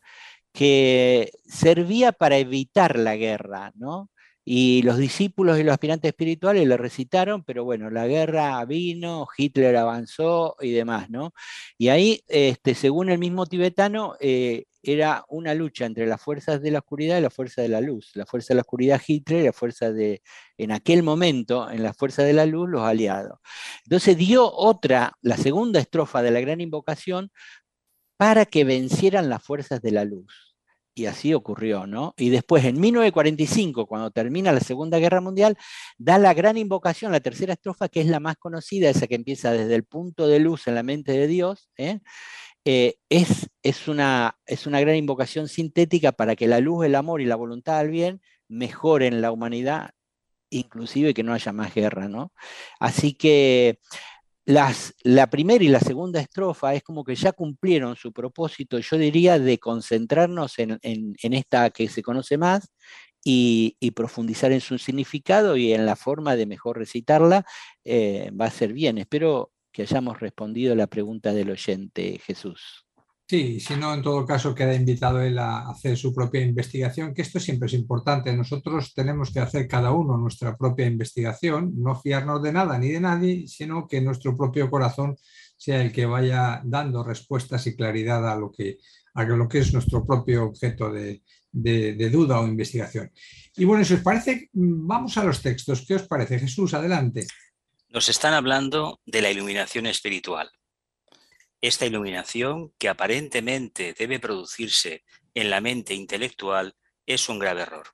que servía para evitar la guerra, ¿no? Y los discípulos y los aspirantes espirituales lo recitaron, pero bueno, la guerra vino, Hitler avanzó y demás, ¿no? Y ahí, este, según el mismo tibetano, eh, era una lucha entre las fuerzas de la oscuridad y las fuerzas de la luz. La fuerza de la oscuridad, Hitler, y la fuerza de, en aquel momento, en la fuerza de la luz, los aliados. Entonces dio otra, la segunda estrofa de la gran invocación, para que vencieran las fuerzas de la luz. Y así ocurrió, ¿no? Y después, en mil novecientos cuarenta y cinco, cuando termina la Segunda Guerra Mundial, da la gran invocación, la tercera estrofa, que es la más conocida, esa que empieza desde el punto de luz en la mente de Dios, ¿eh? Eh, es, es, una, es una gran invocación sintética para que la luz, el amor y la voluntad al bien mejoren la humanidad, inclusive que no haya más guerra, ¿no? Así que Las, la primera y la segunda estrofa es como que ya cumplieron su propósito, yo diría, de concentrarnos en, en, en esta que se conoce más y, y profundizar en su significado y en la forma de mejor recitarla, eh, va a ser bien. Espero que hayamos respondido la pregunta del oyente, Jesús. Sí, si no, en todo caso queda invitado él a hacer su propia investigación, que esto siempre es importante. Nosotros tenemos que hacer cada uno nuestra propia investigación, no fiarnos de nada ni de nadie, sino que nuestro propio corazón sea el que vaya dando respuestas y claridad a lo que, a lo que es nuestro propio objeto de, de, de duda o investigación. Y bueno, si os parece, vamos a los textos. ¿Qué os parece? Jesús, adelante. Nos están hablando de la iluminación espiritual. Esta iluminación, que aparentemente debe producirse en la mente intelectual, es un grave error,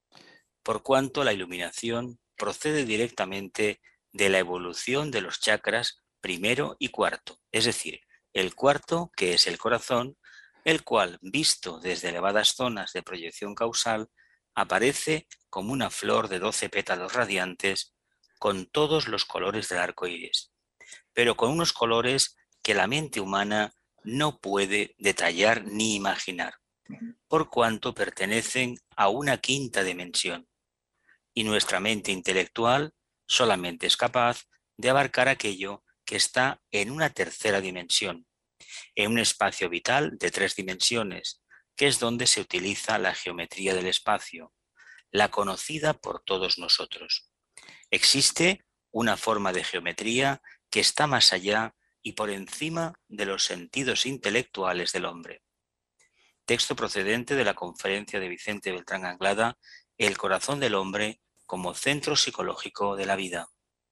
por cuanto la iluminación procede directamente de la evolución de los chakras primero y cuarto, es decir, el cuarto, que es el corazón, el cual, visto desde elevadas zonas de proyección causal, aparece como una flor de doce pétalos radiantes con todos los colores del arco iris, pero con unos colores que la mente humana no puede detallar ni imaginar, por cuanto pertenecen a una quinta dimensión, y nuestra mente intelectual solamente es capaz de abarcar aquello que está en una tercera dimensión, en un espacio vital de tres dimensiones, que es donde se utiliza la geometría del espacio, la conocida por todos nosotros. Existe una forma de geometría que está más allá y por encima de los sentidos intelectuales del hombre. Texto procedente de la conferencia de Vicente Beltrán Anglada, El corazón del hombre como centro psicológico de la vida.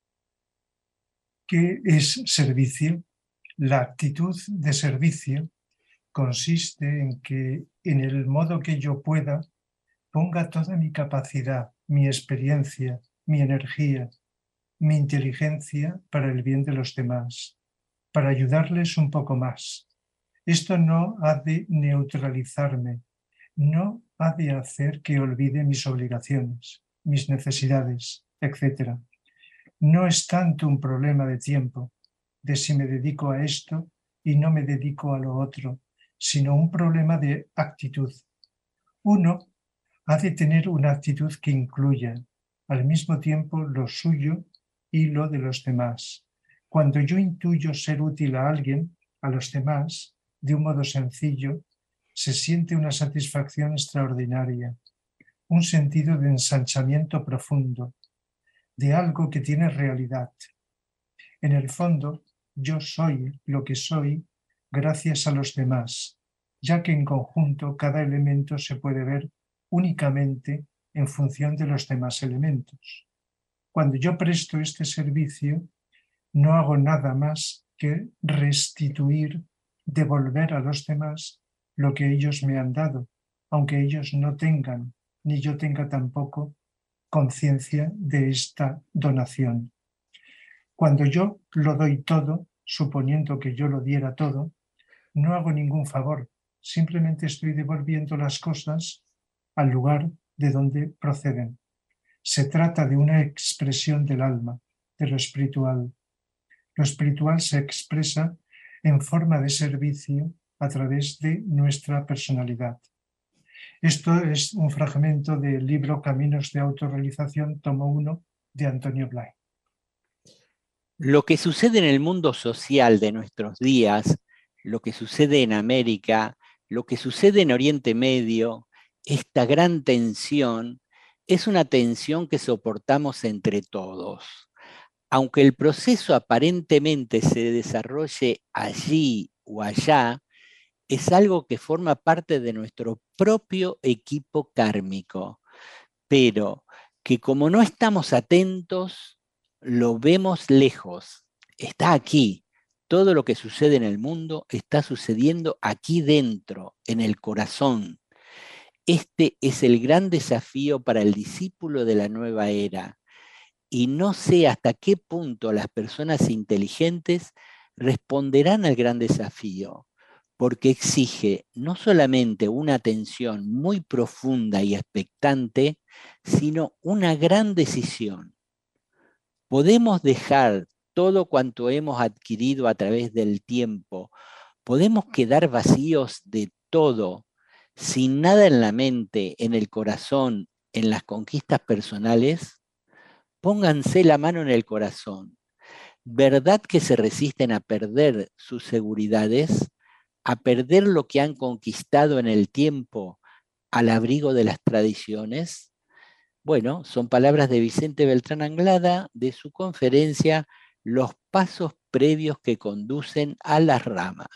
¿Qué es servicio? La actitud de servicio consiste en que, en el modo que yo pueda, ponga toda mi capacidad, mi experiencia, mi energía, mi inteligencia para el bien de los demás, para ayudarles un poco más. Esto no ha de neutralizarme, no ha de hacer que olvide mis obligaciones, mis necesidades, etcétera. No es tanto un problema de tiempo, de si me dedico a esto y no me dedico a lo otro, sino un problema de actitud. Uno ha de tener una actitud que incluya al mismo tiempo lo suyo y lo de los demás. Cuando yo intuyo ser útil a alguien, a los demás, de un modo sencillo, se siente una satisfacción extraordinaria, un sentido de ensanchamiento profundo, de algo que tiene realidad. En el fondo, yo soy lo que soy gracias a los demás, ya que en conjunto cada elemento se puede ver únicamente en función de los demás elementos. Cuando yo presto este servicio, no hago nada más que restituir, devolver a los demás lo que ellos me han dado, aunque ellos no tengan, ni yo tenga tampoco conciencia de esta donación. Cuando yo lo doy todo, suponiendo que yo lo diera todo, no hago ningún favor, simplemente estoy devolviendo las cosas al lugar de donde proceden. Se trata de una expresión del alma, de lo espiritual. Lo espiritual se expresa en forma de servicio a través de nuestra personalidad. Esto es un fragmento del libro Caminos de Autorrealización, tomo uno, de Antonio Blay. Lo que sucede en el mundo social de nuestros días, lo que sucede en América, lo que sucede en Oriente Medio, esta gran tensión, es una tensión que soportamos entre todos. Aunque el proceso aparentemente se desarrolle allí o allá, es algo que forma parte de nuestro propio equipo kármico, pero que como no estamos atentos, lo vemos lejos. Está aquí. Todo lo que sucede en el mundo está sucediendo aquí dentro, en el corazón. Este es el gran desafío para el discípulo de la nueva era. Y no sé hasta qué punto las personas inteligentes responderán al gran desafío, porque exige no solamente una atención muy profunda y expectante, sino una gran decisión. ¿Podemos dejar todo cuanto hemos adquirido a través del tiempo? ¿Podemos quedar vacíos de todo, sin nada en la mente, en el corazón, en las conquistas personales? Pónganse la mano en el corazón. ¿Verdad que se resisten a perder sus seguridades, a perder lo que han conquistado en el tiempo al abrigo de las tradiciones? Bueno, son palabras de Vicente Beltrán Anglada de su conferencia Los pasos previos que conducen a la rama.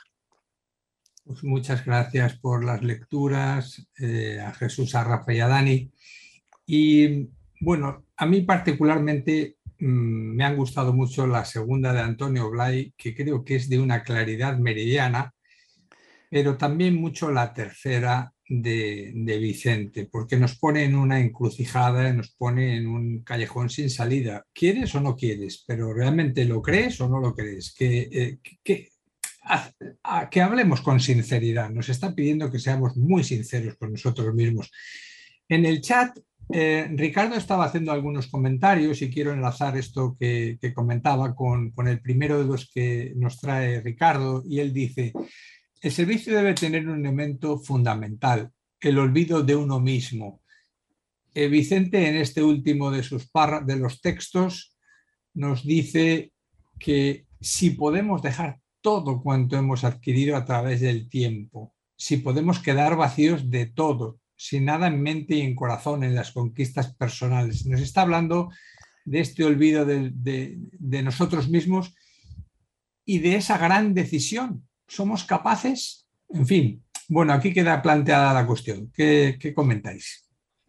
Pues muchas gracias por las lecturas, eh, a Jesús, a Rafa y a Dani. Y bueno, a mí particularmente mmm, me han gustado mucho la segunda de Antonio Blay, que creo que es de una claridad meridiana, pero también mucho la tercera de, de Vicente, porque nos pone en una encrucijada, nos pone en un callejón sin salida. ¿Quieres o no quieres? Pero ¿realmente lo crees o no lo crees? Que, eh, que, a, a, que hablemos con sinceridad. Nos está pidiendo que seamos muy sinceros con nosotros mismos. En el chat, eh, Ricardo estaba haciendo algunos comentarios y quiero enlazar esto que, que comentaba con, con el primero de los que nos trae Ricardo, y él dice: el servicio debe tener un elemento fundamental, el olvido de uno mismo. Eh, Vicente, en este último de sus párrafos, de los textos, nos dice que si podemos dejar todo cuanto hemos adquirido a través del tiempo, si podemos quedar vacíos de todo, sin nada en mente y en corazón, en las conquistas personales. Nos está hablando de este olvido de, de, de nosotros mismos y de esa gran decisión. ¿Somos capaces? En fin, bueno, aquí queda planteada la cuestión. ¿Qué, qué comentáis?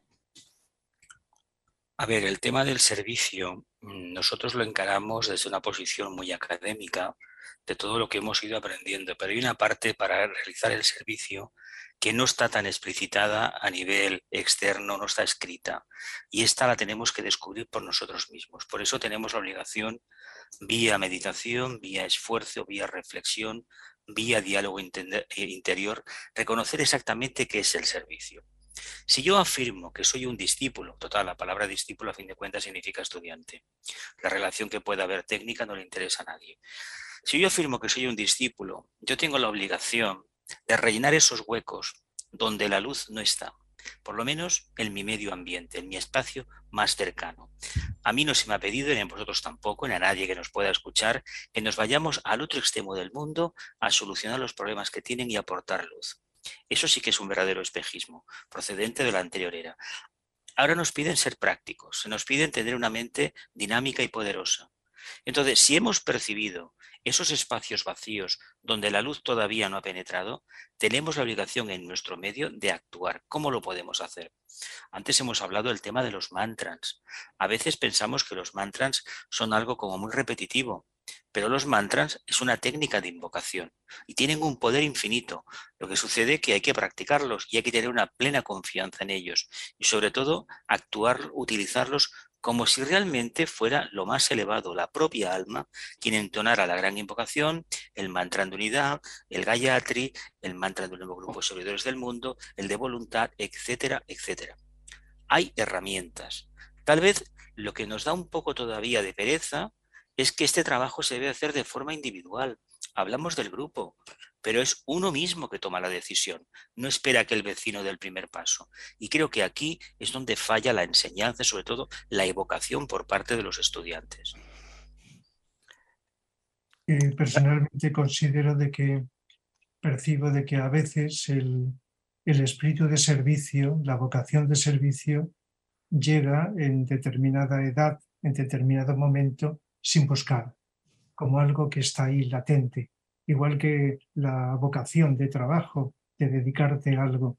A ver, el tema del servicio, nosotros lo encaramos desde una posición muy académica de todo lo que hemos ido aprendiendo, pero hay una parte para realizar el servicio que no está tan explicitada a nivel externo, no está escrita, y esta la tenemos que descubrir por nosotros mismos. Por eso tenemos la obligación, vía meditación, vía esfuerzo, vía reflexión, vía diálogo interior, reconocer exactamente qué es el servicio. Si yo afirmo que soy un discípulo, total, la palabra discípulo a fin de cuentas significa estudiante. La relación que pueda haber técnica no le interesa a nadie. Si yo afirmo que soy un discípulo, yo tengo la obligación de rellenar esos huecos donde la luz no está, por lo menos en mi medio ambiente, en mi espacio más cercano. A mí no se me ha pedido, ni a vosotros tampoco, ni a nadie que nos pueda escuchar, que nos vayamos al otro extremo del mundo a solucionar los problemas que tienen y aportar luz. Eso sí que es un verdadero espejismo, procedente de la anterior era. Ahora nos piden ser prácticos, se nos piden tener una mente dinámica y poderosa. Entonces, si hemos percibido esos espacios vacíos donde la luz todavía no ha penetrado, tenemos la obligación en nuestro medio de actuar. ¿Cómo lo podemos hacer? Antes hemos hablado del tema de los mantras. A veces pensamos que los mantras son algo como muy repetitivo, pero los mantras es una técnica de invocación y tienen un poder infinito. Lo que sucede es que hay que practicarlos y hay que tener una plena confianza en ellos y sobre todo actuar, utilizarlos como si realmente fuera lo más elevado, la propia alma, quien entonara la gran invocación, el mantra de unidad, el Gayatri, el mantra de un nuevo grupo de servidores del mundo, el de voluntad, etcétera, etcétera. Hay herramientas. Tal vez lo que nos da un poco todavía de pereza es que este trabajo se debe hacer de forma individual. Hablamos del grupo, pero es uno mismo que toma la decisión, no espera que el vecino dé el primer paso. Y creo que aquí es donde falla la enseñanza, sobre todo la evocación por parte de los estudiantes. Eh, personalmente considero de que percibo de que a veces el, el espíritu de servicio, la vocación de servicio, llega en determinada edad, en determinado momento, sin buscar, como algo que está ahí latente, igual que la vocación de trabajo, de dedicarte a algo.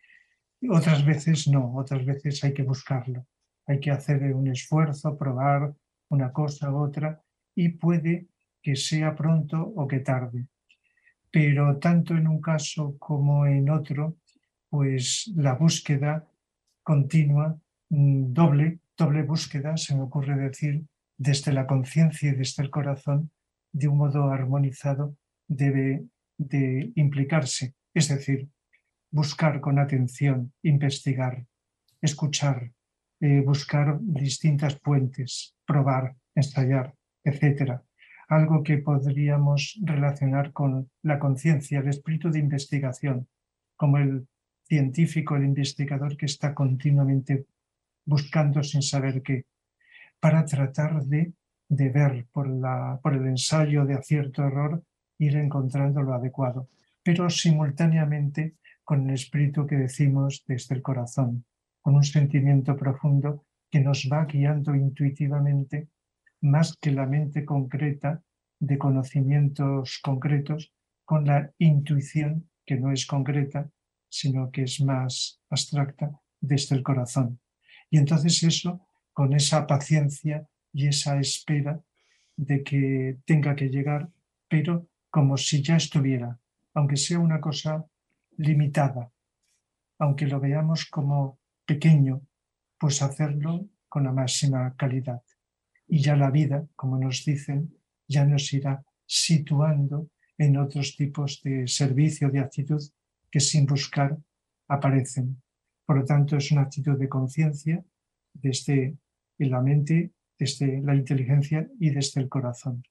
Otras veces no, otras veces hay que buscarlo, hay que hacer un esfuerzo, probar una cosa u otra, y puede que sea pronto o que tarde. Pero tanto en un caso como en otro, pues la búsqueda continua, doble, doble búsqueda, se me ocurre decir, desde la conciencia y desde el corazón, de un modo armonizado, debe de implicarse. Es decir, buscar con atención, investigar, escuchar, eh, buscar distintas fuentes, probar, ensayar, etcétera. Algo que podríamos relacionar con la conciencia, el espíritu de investigación, como el científico, el investigador que está continuamente buscando sin saber qué, para tratar de, de ver por, la, por el ensayo de acierto-error, ir encontrando lo adecuado, pero simultáneamente con el espíritu que decimos desde el corazón, con un sentimiento profundo que nos va guiando intuitivamente más que la mente concreta de conocimientos concretos, con la intuición que no es concreta, sino que es más abstracta desde el corazón. Y entonces eso, con esa paciencia y esa espera de que tenga que llegar, pero como si ya estuviera, aunque sea una cosa limitada, aunque lo veamos como pequeño, pues hacerlo con la máxima calidad. Y ya la vida, como nos dicen, ya nos irá situando en otros tipos de servicio, de actitud que sin buscar aparecen. Por lo tanto, es una actitud de conciencia desde la mente, desde la inteligencia y desde el corazón.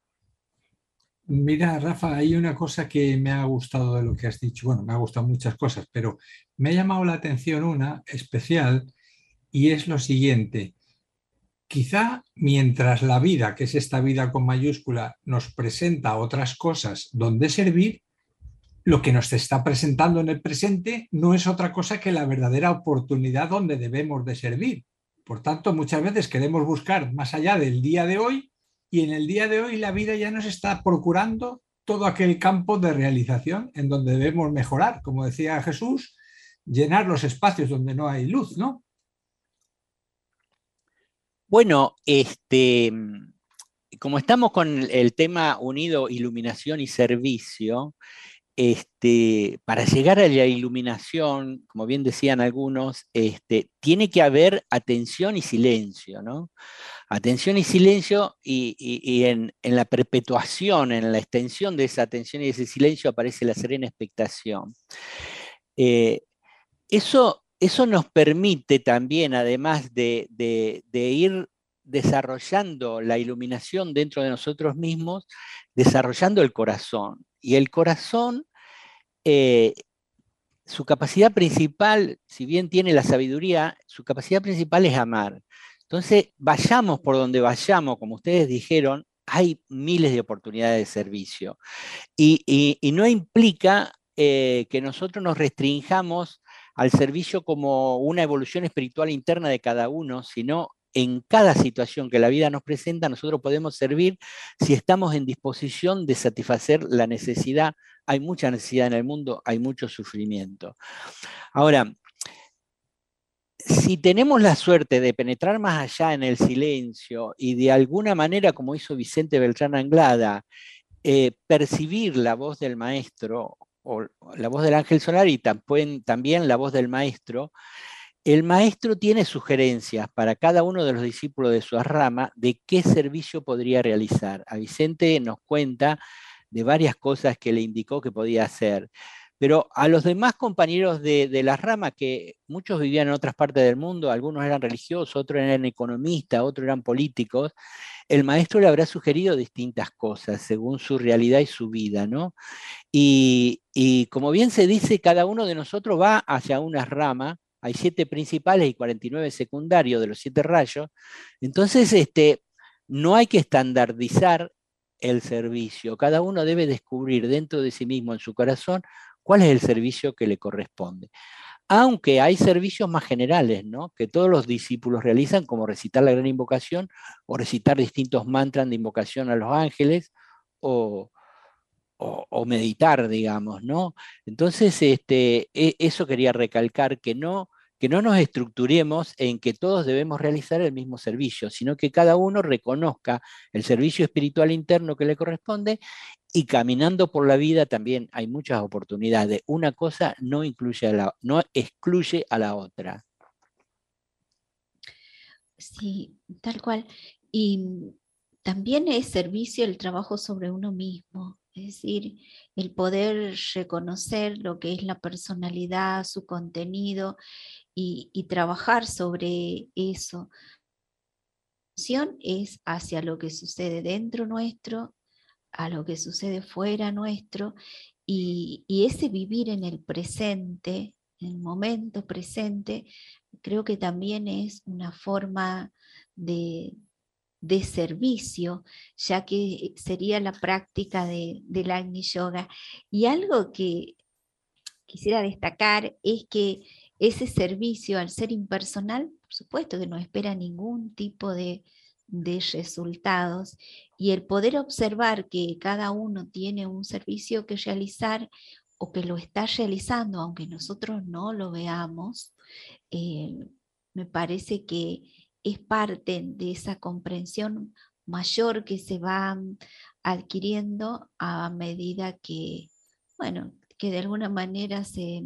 Mira, Rafa, hay una cosa que me ha gustado de lo que has dicho. Bueno, me ha gustado muchas cosas, pero me ha llamado la atención una especial y es lo siguiente. Quizá mientras la vida, que es esta vida con mayúscula, nos presenta otras cosas donde servir, lo que nos está presentando en el presente no es otra cosa que la verdadera oportunidad donde debemos de servir. Por tanto, muchas veces queremos buscar más allá del día de hoy y en el día de hoy la vida ya nos está procurando todo aquel campo de realización en donde debemos mejorar. Como decía Jesús, llenar los espacios donde no hay luz, ¿no? Bueno, este, como estamos con el tema unido iluminación y servicio, este, para llegar a la iluminación, como bien decían algunos, este, tiene que haber atención y silencio, ¿no? Atención y silencio y, y, y en, en la perpetuación, en la extensión de esa atención y ese silencio aparece la serena expectación. Eh, eso, eso nos permite también, además de, de, de ir desarrollando la iluminación dentro de nosotros mismos, desarrollando el corazón. Y el corazón, eh, su capacidad principal, si bien tiene la sabiduría, su capacidad principal es amar. Entonces, vayamos por donde vayamos, como ustedes dijeron, hay miles de oportunidades de servicio. Y, y, y no implica eh, que nosotros nos restringamos al servicio como una evolución espiritual interna de cada uno, sino en cada situación que la vida nos presenta, nosotros podemos servir si estamos en disposición de satisfacer la necesidad. Hay mucha necesidad en el mundo, hay mucho sufrimiento. Ahora, si tenemos la suerte de penetrar más allá en el silencio y de alguna manera, como hizo Vicente Beltrán Anglada, eh, percibir la voz del maestro, o la voz del ángel solar y también, también la voz del maestro, el maestro tiene sugerencias para cada uno de los discípulos de su rama de qué servicio podría realizar. A Vicente nos cuenta de varias cosas que le indicó que podía hacer. Pero a los demás compañeros de, de la rama, que muchos vivían en otras partes del mundo, algunos eran religiosos, otros eran economistas, otros eran políticos, el maestro le habrá sugerido distintas cosas según su realidad y su vida, ¿no? Y, y como bien se dice, cada uno de nosotros va hacia una rama. Hay siete principales y cuarenta y nueve secundarios de los siete rayos. Entonces, este, no hay que estandarizar el servicio. Cada uno debe descubrir dentro de sí mismo, en su corazón, cuál es el servicio que le corresponde. Aunque hay servicios más generales, ¿no?, que todos los discípulos realizan, como recitar la gran invocación o recitar distintos mantras de invocación a los ángeles o, o, o meditar, digamos, ¿no? Entonces, este, eso quería recalcar, que no, que no nos estructuremos en que todos debemos realizar el mismo servicio, sino que cada uno reconozca el servicio espiritual interno que le corresponde. Y caminando por la vida también hay muchas oportunidades. Una cosa no, incluye a la, no excluye a la otra. Sí, tal cual. Y también es servicio el trabajo sobre uno mismo. Es decir, el poder reconocer lo que es la personalidad, su contenido y, y trabajar sobre eso. La acción es hacia lo que sucede dentro nuestro, a lo que sucede fuera nuestro, y, y ese vivir en el presente, en el momento presente, creo que también es una forma de, de servicio, ya que sería la práctica de, del Agni Yoga. Y algo que quisiera destacar es que ese servicio, al ser impersonal, por supuesto que no espera ningún tipo de de resultados, y el poder observar que cada uno tiene un servicio que realizar o que lo está realizando aunque nosotros no lo veamos, eh, me parece que es parte de esa comprensión mayor que se va adquiriendo a medida que, bueno, que de alguna manera se,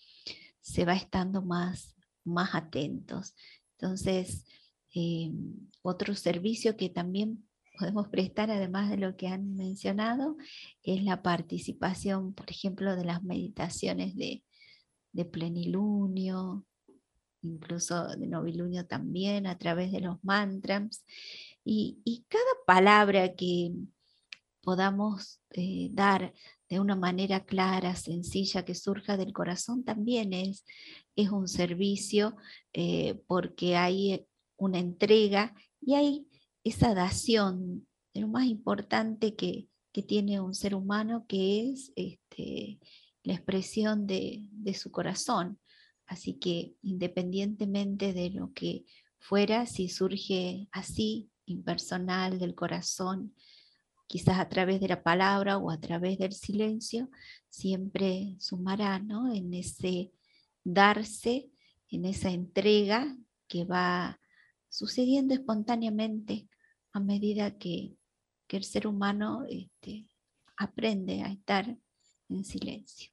se va estando más, más atentos. Entonces, Eh, otro servicio que también podemos prestar, además de lo que han mencionado, es la participación, por ejemplo, de las meditaciones de, de plenilunio, incluso de novilunio también, a través de los mantras. Y, y cada palabra que podamos eh, dar de una manera clara, sencilla, que surja del corazón, también es, es un servicio, eh, porque hay una entrega y hay esa dación de lo más importante que, que tiene un ser humano, que es este, la expresión de, de su corazón. Así que independientemente de lo que fuera, si surge así, impersonal, del corazón, quizás a través de la palabra o a través del silencio, siempre sumará, ¿no?, en ese darse, en esa entrega que va sucediendo espontáneamente a medida que, que el ser humano este, aprende a estar en silencio.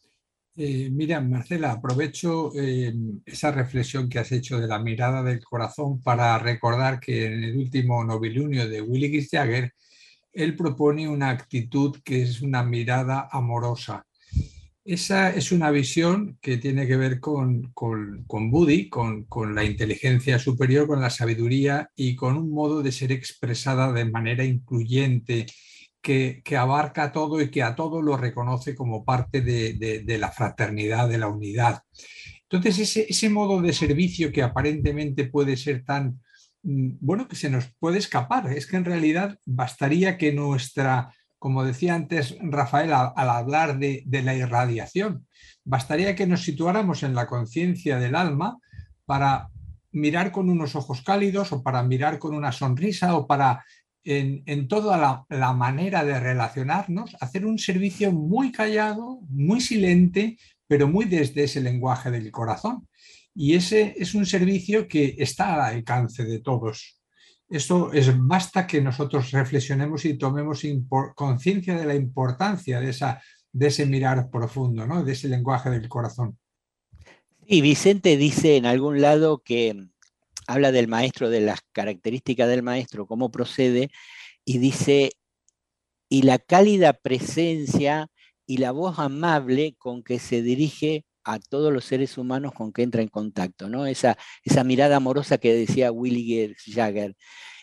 Eh, mira, Marcela, aprovecho eh, esa reflexión que has hecho de la mirada del corazón para recordar que en el último novilunio de Willy Gis Jagger, él propone una actitud que es una mirada amorosa. Esa es una visión que tiene que ver con, con, con Buddhi, con, con la inteligencia superior, con la sabiduría y con un modo de ser expresada de manera incluyente, que, que abarca todo y que a todo lo reconoce como parte de, de, de la fraternidad, de la unidad. Entonces, ese, ese modo de servicio que aparentemente puede ser tan, bueno, que se nos puede escapar, es que en realidad bastaría que nuestra... Como decía antes Rafael, al hablar de, de la irradiación, bastaría que nos situáramos en la conciencia del alma para mirar con unos ojos cálidos o para mirar con una sonrisa o para en, en toda la, la manera de relacionarnos, hacer un servicio muy callado, muy silente, pero muy desde ese lenguaje del corazón. Y ese es un servicio que está al alcance de todos. Eso es, basta que nosotros reflexionemos y tomemos conciencia de la importancia de, esa, de ese mirar profundo, ¿no? De ese lenguaje del corazón. Sí, Vicente dice en algún lado que habla del maestro, de las características del maestro, cómo procede, y dice, y la cálida presencia y la voz amable con que se dirige a todos los seres humanos con que entra en contacto, ¿no? Esa, esa mirada amorosa que decía Willy Jagger.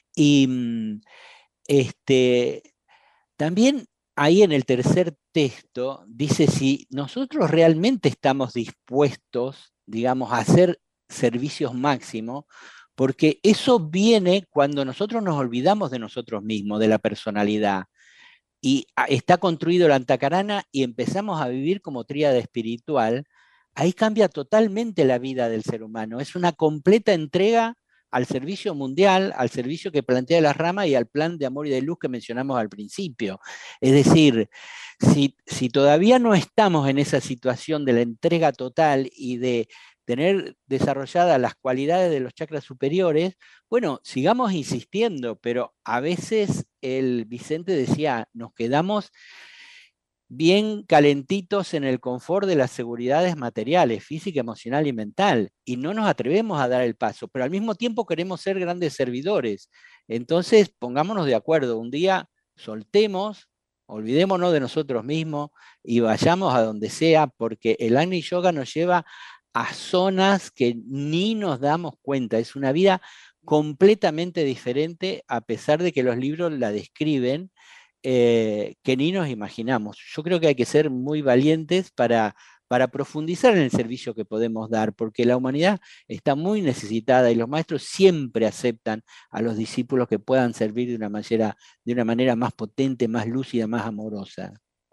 Y este, también ahí en el tercer texto dice si nosotros realmente estamos dispuestos, digamos, a hacer servicios máximos, porque eso viene cuando nosotros nos olvidamos de nosotros mismos, de la personalidad, y está construido el Antakarana y empezamos a vivir como tríada espiritual. Ahí cambia totalmente la vida del ser humano. Es una completa entrega al servicio mundial, al servicio que plantea la rama y al plan de amor y de luz que mencionamos al principio. Es decir, si, si todavía no estamos en esa situación de la entrega total y de tener desarrolladas las cualidades de los chakras superiores, bueno, sigamos insistiendo, pero a veces el Vicente decía, nos quedamos bien calentitos en el confort de las seguridades materiales, física, emocional y mental, y no nos atrevemos a dar el paso, pero al mismo tiempo queremos ser grandes servidores. Entonces, pongámonos de acuerdo, un día soltemos, olvidémonos de nosotros mismos y vayamos a donde sea, porque el Agni Yoga nos lleva a zonas que ni nos damos cuenta. Es una vida completamente diferente, a pesar de que los libros la describen, Eh, que ni nos imaginamos. Yo creo que hay que ser muy valientes para, para profundizar en el servicio que podemos dar, porque la humanidad está muy necesitada y los maestros siempre aceptan a los discípulos que puedan servir de una manera, de una manera más potente, más lúcida, más amorosa.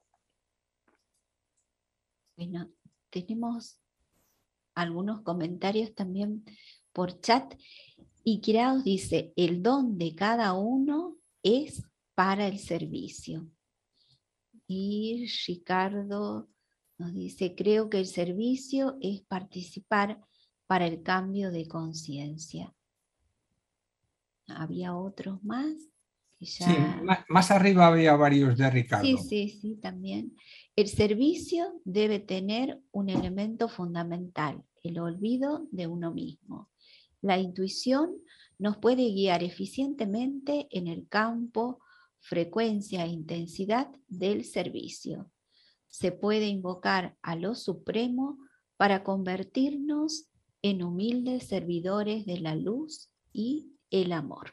Bueno, tenemos algunos comentarios también por chat y Kiraos dice, el don de cada uno es para el servicio. Y Ricardo nos dice, creo que el servicio es participar para el cambio de conciencia. Había otros más que ya... Sí, más, más arriba había varios de Ricardo. Sí, sí, sí, también. El servicio debe tener un elemento fundamental, el olvido de uno mismo. La intuición nos puede guiar eficientemente en el campo frecuencia e intensidad del servicio. Se puede invocar a lo supremo para convertirnos en humildes servidores de la luz y el amor.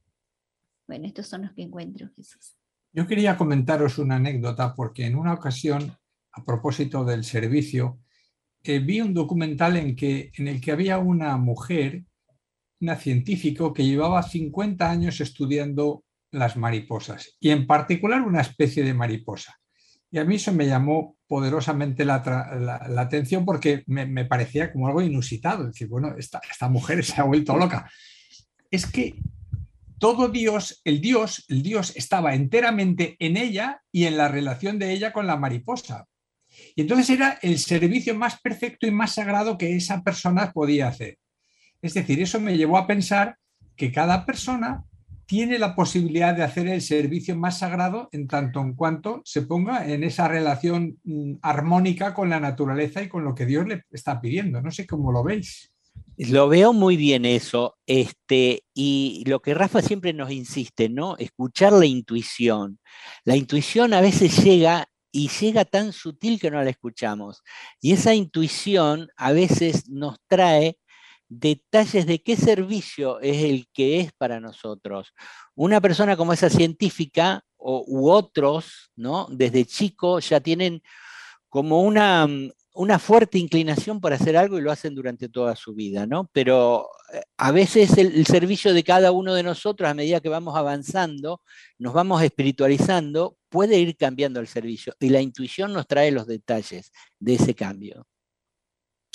Bueno, estos son los que encuentro, Jesús. Yo quería comentaros una anécdota porque en una ocasión, a propósito del servicio, eh, vi un documental en, que, en el que había una mujer, una científica que llevaba cincuenta años estudiando las mariposas y en particular una especie de mariposa. Y a mí eso me llamó poderosamente la, la, la atención porque me, me parecía como algo inusitado. Es decir, bueno, esta, esta mujer se ha vuelto loca. Es que todo Dios, el Dios, el Dios estaba enteramente en ella y en la relación de ella con la mariposa. Y entonces era el servicio más perfecto y más sagrado que esa persona podía hacer. Es decir, eso me llevó a pensar que cada persona tiene la posibilidad de hacer el servicio más sagrado en tanto en cuanto se ponga en esa relación mm, armónica con la naturaleza y con lo que Dios le está pidiendo. No sé cómo lo veis. Lo veo muy bien eso, este, y lo que Rafa siempre nos insiste, ¿no? Escuchar la intuición. La intuición a veces llega y llega tan sutil que no la escuchamos. Y esa intuición a veces nos trae detalles de qué servicio es el que es para nosotros. Una persona como esa científica o, u otros, ¿no? Desde chico ya tienen como una, una fuerte inclinación para hacer algo y lo hacen durante toda su vida, ¿no? Pero a veces el, el servicio de cada uno de nosotros, a medida que vamos avanzando, nos vamos espiritualizando, puede ir cambiando el servicio y la intuición nos trae los detalles de ese cambio.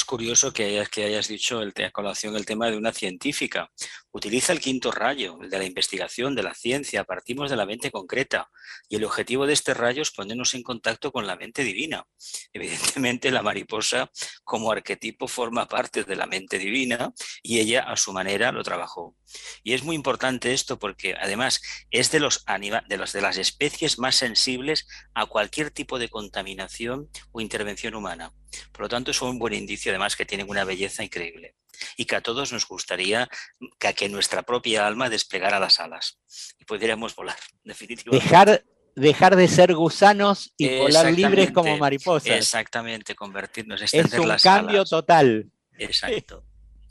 curioso que hayas, que hayas dicho el, a colación el tema de una científica. Utiliza el quinto rayo, el de la investigación, de la ciencia. Partimos de la mente concreta y el objetivo de este rayo es ponernos en contacto con la mente divina. Evidentemente la mariposa como arquetipo forma parte de la mente divina y ella a su manera lo trabajó. Y es muy importante esto porque además es de, los anima, de, los, de las especies más sensibles a cualquier tipo de contaminación o intervención humana. Por lo tanto, es un buen indicio además que tienen una belleza increíble y que a todos nos gustaría que, que nuestra propia alma desplegara las alas y pudiéramos volar, definitivamente. Dejar, dejar de ser gusanos y volar libres como mariposas. Exactamente, convertirnos, extender es un las cambio alas. total. Exacto.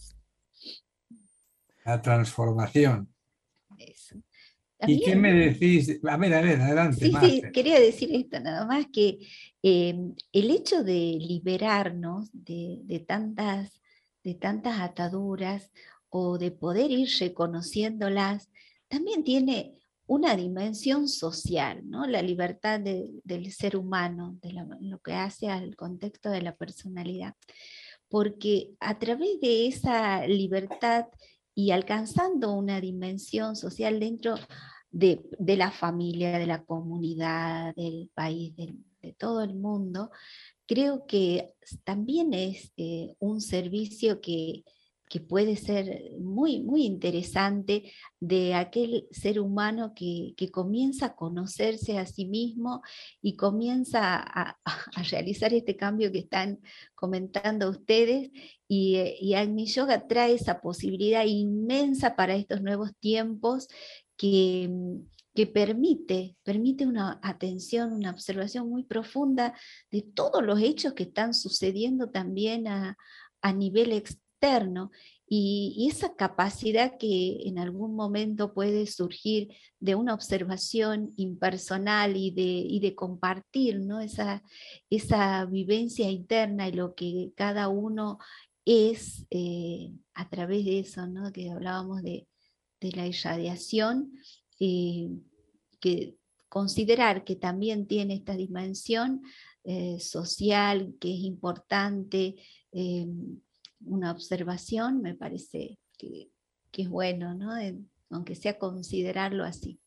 La transformación. Eso. ¿Y qué me decís? A ver, a ver, adelante. Sí, sí, quería decir esto nada más, que eh, el hecho de liberarnos de, de, tantas, de tantas ataduras o de poder ir reconociéndolas, también tiene una dimensión social, ¿no? La libertad de, del ser humano, de la, lo que hace al contexto de la personalidad. Porque a través de esa libertad y alcanzando una dimensión social dentro de, de la familia, de la comunidad, del país, de, de todo el mundo, creo que también es eh, un servicio que, que puede ser muy, muy interesante de aquel ser humano que, que comienza a conocerse a sí mismo y comienza a, a realizar este cambio que están comentando ustedes, y, y Agni Yoga trae esa posibilidad inmensa para estos nuevos tiempos que, que permite, permite una atención, una observación muy profunda de todos los hechos que están sucediendo también a, a nivel externo, y, y esa capacidad que en algún momento puede surgir de una observación impersonal y de, y de compartir, ¿no? esa, esa vivencia interna y lo que cada uno es eh, a través de eso, ¿no? Que hablábamos de, de la irradiación, eh, que considerar que también tiene esta dimensión eh, social, que es importante, eh, una observación, me parece que, que es bueno, ¿no? Eh, aunque sea considerarlo así.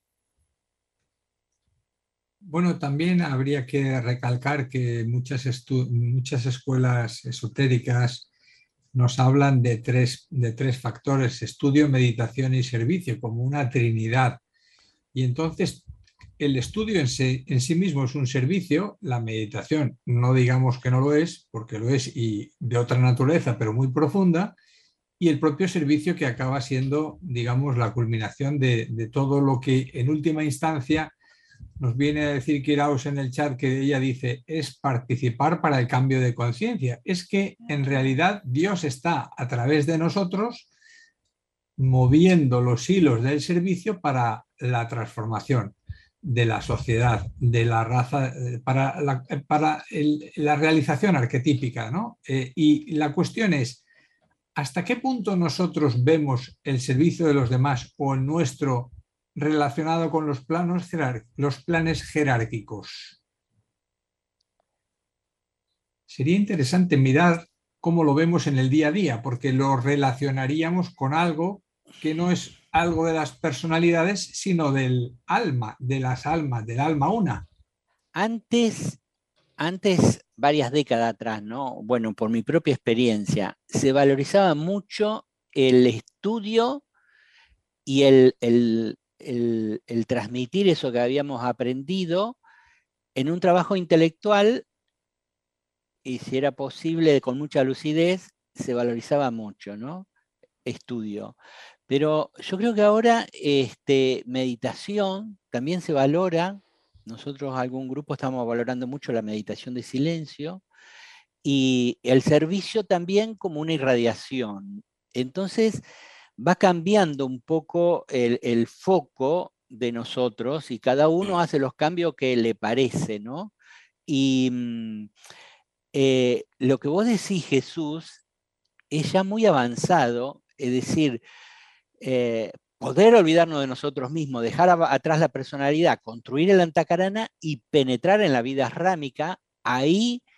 Bueno, también habría que recalcar que muchas, muchas escuelas esotéricas nos hablan de tres, de tres factores: estudio, meditación y servicio, como una trinidad. Y entonces el estudio en sí, en sí mismo es un servicio, la meditación no digamos que no lo es, porque lo es y de otra naturaleza, pero muy profunda, y el propio servicio, que acaba siendo, digamos, la culminación de, de todo lo que en última instancia nos viene a decir Kiraos en el chat, que ella dice, es participar para el cambio de conciencia. Es que en realidad Dios está a través de nosotros moviendo los hilos del servicio para la transformación de la sociedad, de la raza, para la, para el, la realización arquetípica, ¿no? Eh, y la cuestión es, ¿hasta qué punto nosotros vemos el servicio de los demás o el nuestro relacionado con los planos, los planes jerárquicos? Sería interesante mirar cómo lo vemos en el día a día, porque lo relacionaríamos con algo que no es algo de las personalidades, sino del alma, de las almas, del alma una. Antes, antes, varias décadas atrás, ¿no? Bueno, por mi propia experiencia, se valorizaba mucho el estudio y el, el, el, el transmitir eso que habíamos aprendido en un trabajo intelectual, y si era posible, con mucha lucidez, se valorizaba mucho, ¿no? Estudio. Pero yo creo que ahora este, meditación también se valora. Nosotros, algún grupo, estamos valorando mucho la meditación de silencio y el servicio también como una irradiación. Entonces va cambiando un poco el, el foco de nosotros y cada uno hace los cambios que le parece, ¿no? Y eh, lo que vos decís, Jesús, es ya muy avanzado, es decir, Eh, poder olvidarnos de nosotros mismos, dejar a, atrás la personalidad, construir el Antakarana y penetrar en la vida rámica, ahí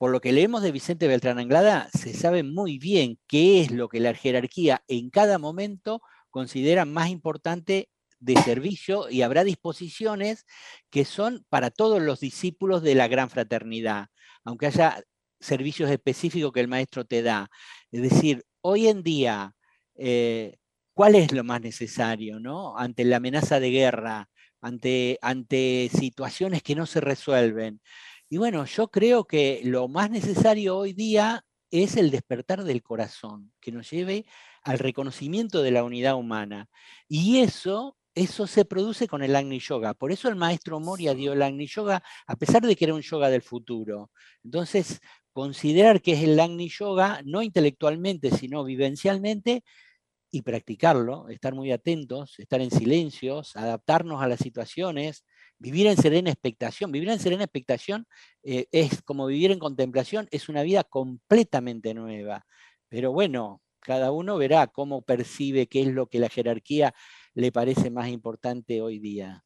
por lo que leemos de Vicente Beltrán Anglada, se sabe muy bien qué es lo que la jerarquía en cada momento considera más importante de servicio, y habrá disposiciones que son para todos los discípulos de la gran fraternidad, aunque haya servicios específicos que el maestro te da. Es decir, hoy en día, eh, ¿cuál es lo más necesario, ¿no? Ante la amenaza de guerra, ante, ante situaciones que no se resuelven. Y bueno, yo creo que lo más necesario hoy día es el despertar del corazón, que nos lleve al reconocimiento de la unidad humana. Y eso, eso se produce con el Agni Yoga. Por eso el maestro Moria dio el Agni Yoga, a pesar de que era un yoga del futuro. Entonces, considerar que es el Agni Yoga, no intelectualmente, sino vivencialmente, y practicarlo, estar muy atentos, estar en silencios, adaptarnos a las situaciones, vivir en serena expectación. Vivir en serena expectación eh, es como vivir en contemplación, es una vida completamente nueva. Pero bueno, cada uno verá cómo percibe qué es lo que la jerarquía le parece más importante hoy día.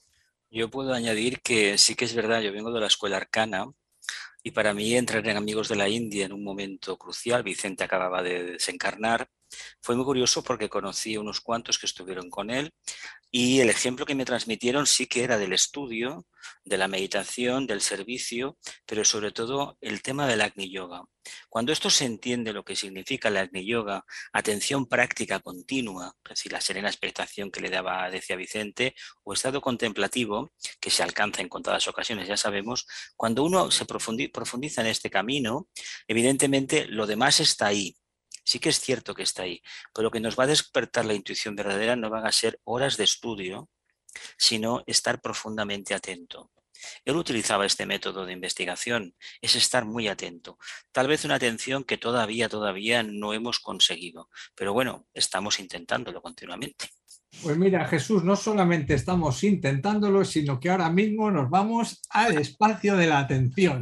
Yo puedo añadir que sí que es verdad, yo vengo de la escuela arcana, y para mí entrar en Amigos de la India en un momento crucial, Vicente acababa de desencarnar, fue muy curioso porque conocí a unos cuantos que estuvieron con él, y el ejemplo que me transmitieron sí que era del estudio, de la meditación, del servicio, pero sobre todo el tema del Agni Yoga. Cuando esto se entiende lo que significa el Agni Yoga, atención práctica continua, es decir, la serena expectación que le daba, decía Vicente, o estado contemplativo, que se alcanza en contadas ocasiones, ya sabemos, cuando uno se profundiza en este camino, evidentemente lo demás está ahí. Sí que es cierto que está ahí, pero lo que nos va a despertar la intuición verdadera no van a ser horas de estudio, sino estar profundamente atento. Él utilizaba este método de investigación, es estar muy atento. Tal vez una atención que todavía, todavía no hemos conseguido, pero bueno, estamos intentándolo continuamente. Pues mira, Jesús, no solamente estamos intentándolo, sino que ahora mismo nos vamos al espacio de la atención,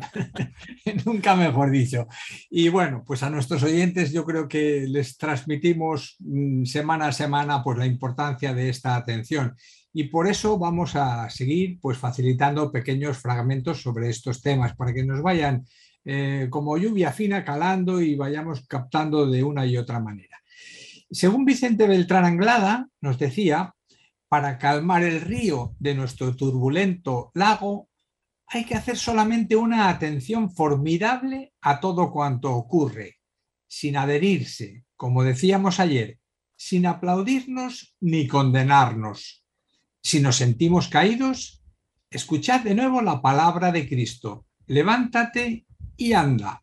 nunca mejor dicho. Y bueno, pues a nuestros oyentes yo creo que les transmitimos mmm, semana a semana pues la importancia de esta atención. Y por eso vamos a seguir pues facilitando pequeños fragmentos sobre estos temas, para que nos vayan eh, como lluvia fina calando y vayamos captando de una y otra manera. Según Vicente Beltrán Anglada, nos decía, para calmar el río de nuestro turbulento lago, hay que hacer solamente una atención formidable a todo cuanto ocurre, sin adherirse, como decíamos ayer, sin aplaudirnos ni condenarnos. Si nos sentimos caídos, escuchad de nuevo la palabra de Cristo, levántate y anda.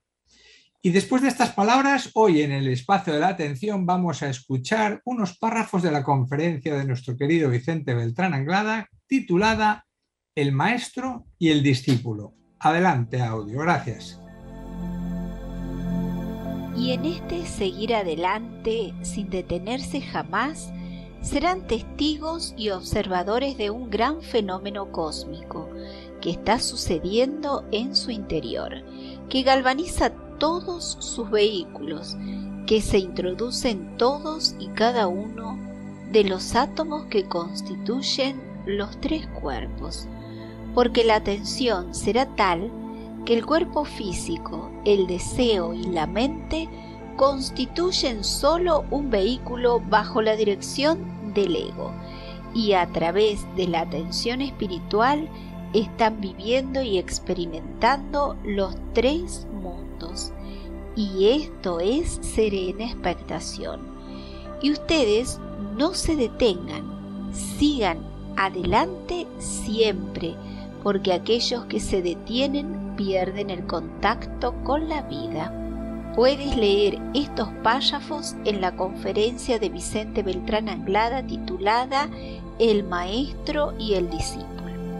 Y después de estas palabras, hoy en el espacio de la atención vamos a escuchar unos párrafos de la conferencia de nuestro querido Vicente Beltrán Anglada, titulada El maestro y el discípulo. Adelante, audio. Gracias. Y en este seguir adelante, sin detenerse jamás, serán testigos y observadores de un gran fenómeno cósmico que está sucediendo en su interior, que galvaniza todos sus vehículos, que se introducen todos y cada uno de los átomos que constituyen los tres cuerpos, porque la atención será tal que el cuerpo físico, el deseo y la mente constituyen solo un vehículo bajo la dirección del ego, y a través de la atención espiritual están viviendo y experimentando los tres mundos, y esto es serena expectación. Y ustedes no se detengan, sigan adelante siempre, porque aquellos que se detienen pierden el contacto con la vida. Puedes leer estos párrafos en la conferencia de Vicente Beltrán Anglada titulada El maestro y el discípulo.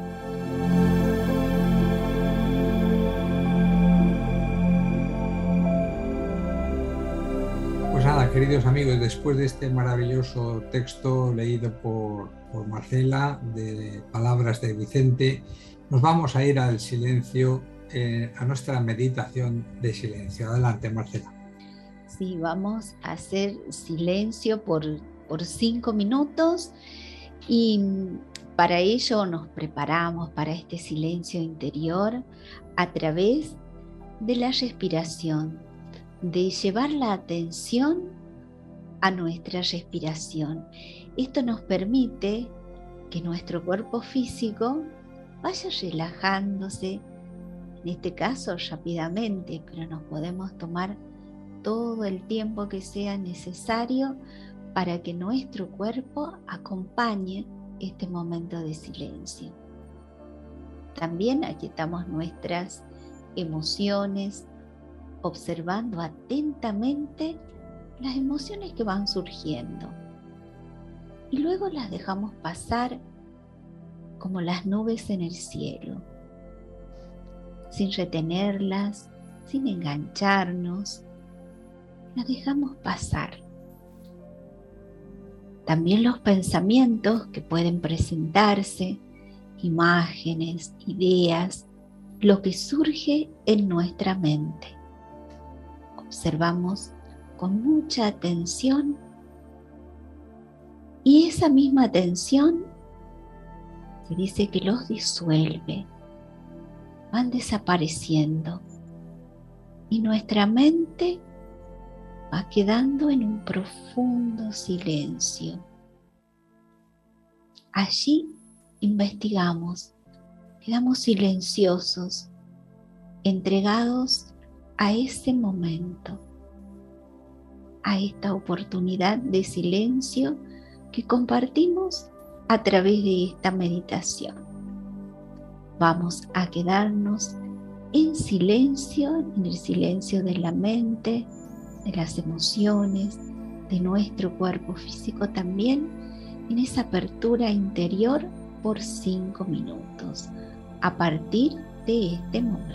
Pues nada, queridos amigos, después de este maravilloso texto leído por, por Marcela, de palabras de Vicente, nos vamos a ir al silencio, eh, a nuestra meditación de silencio. Adelante, Marcela. Sí, vamos a hacer silencio por, por cinco minutos y para ello nos preparamos para este silencio interior a través de la respiración, de llevar la atención a nuestra respiración. Esto nos permite que nuestro cuerpo físico vaya relajándose, en este caso rápidamente, pero nos podemos tomar todo el tiempo que sea necesario para que nuestro cuerpo acompañe este momento de silencio. También aquietamos nuestras emociones, observando atentamente las emociones que van surgiendo. Y luego las dejamos pasar como las nubes en el cielo, sin retenerlas, sin engancharnos. Las dejamos pasar. También los pensamientos que pueden presentarse, imágenes, ideas, lo que surge en nuestra mente. Observamos con mucha atención y esa misma atención se dice que los disuelve, van desapareciendo y nuestra mente va quedando en un profundo silencio. Allí investigamos, quedamos silenciosos, entregados a ese momento, a esta oportunidad de silencio que compartimos a través de esta meditación. Vamos a quedarnos en silencio, en el silencio de la mente, de las emociones, de nuestro cuerpo físico también, en esa apertura interior por cinco minutos, a partir de este momento.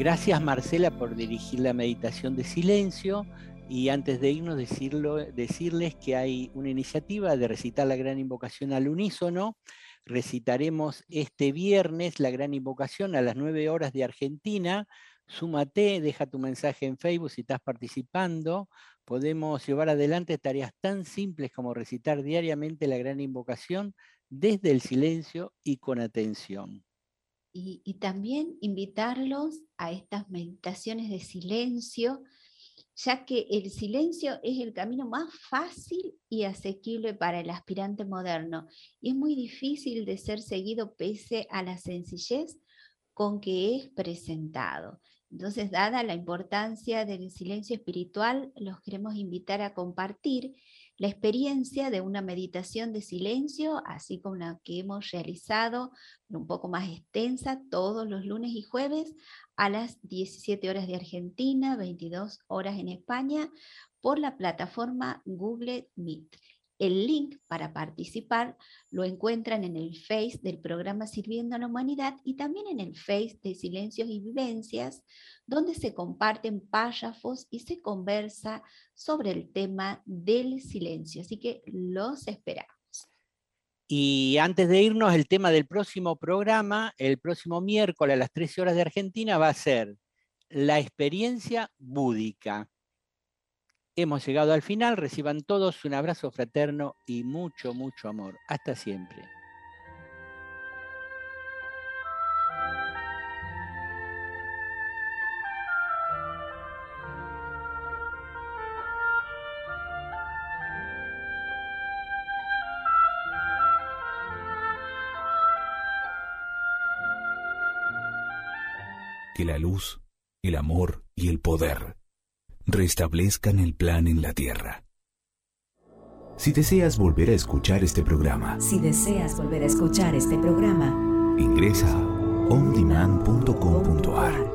Gracias, Marcela, por dirigir la meditación de silencio. Y antes de irnos, decirlo, decirles que hay una iniciativa de recitar la gran invocación al unísono. Recitaremos este viernes la gran invocación a las nueve horas de Argentina. Súmate, deja tu mensaje en Facebook si estás participando. Podemos llevar adelante tareas tan simples como recitar diariamente la gran invocación desde el silencio y con atención. Y, y también invitarlos a estas meditaciones de silencio, ya que el silencio es el camino más fácil y asequible para el aspirante moderno, y es muy difícil de ser seguido pese a la sencillez con que es presentado. Entonces, dada la importancia del silencio espiritual, los queremos invitar a compartir la experiencia de una meditación de silencio, así como la que hemos realizado, un poco más extensa, todos los lunes y jueves a las diecisiete horas de Argentina, veintidós horas en España, por la plataforma Google Meet. El link para participar lo encuentran en el Face del programa Sirviendo a la Humanidad y también en el Face de Silencios y Vivencias, donde se comparten párrafos y se conversa sobre el tema del silencio. Así que los esperamos. Y antes de irnos, el tema del próximo programa, el próximo miércoles a las trece horas de Argentina, va a ser la experiencia búdica. Hemos llegado al final, reciban todos un abrazo fraterno y mucho, mucho amor. Hasta siempre. Que la luz, el amor y el poder restablezcan el plan en la tierra. Si deseas volver a escuchar este programa, Si deseas volver a escuchar este programa, ingresa a on demand punto com punto a r.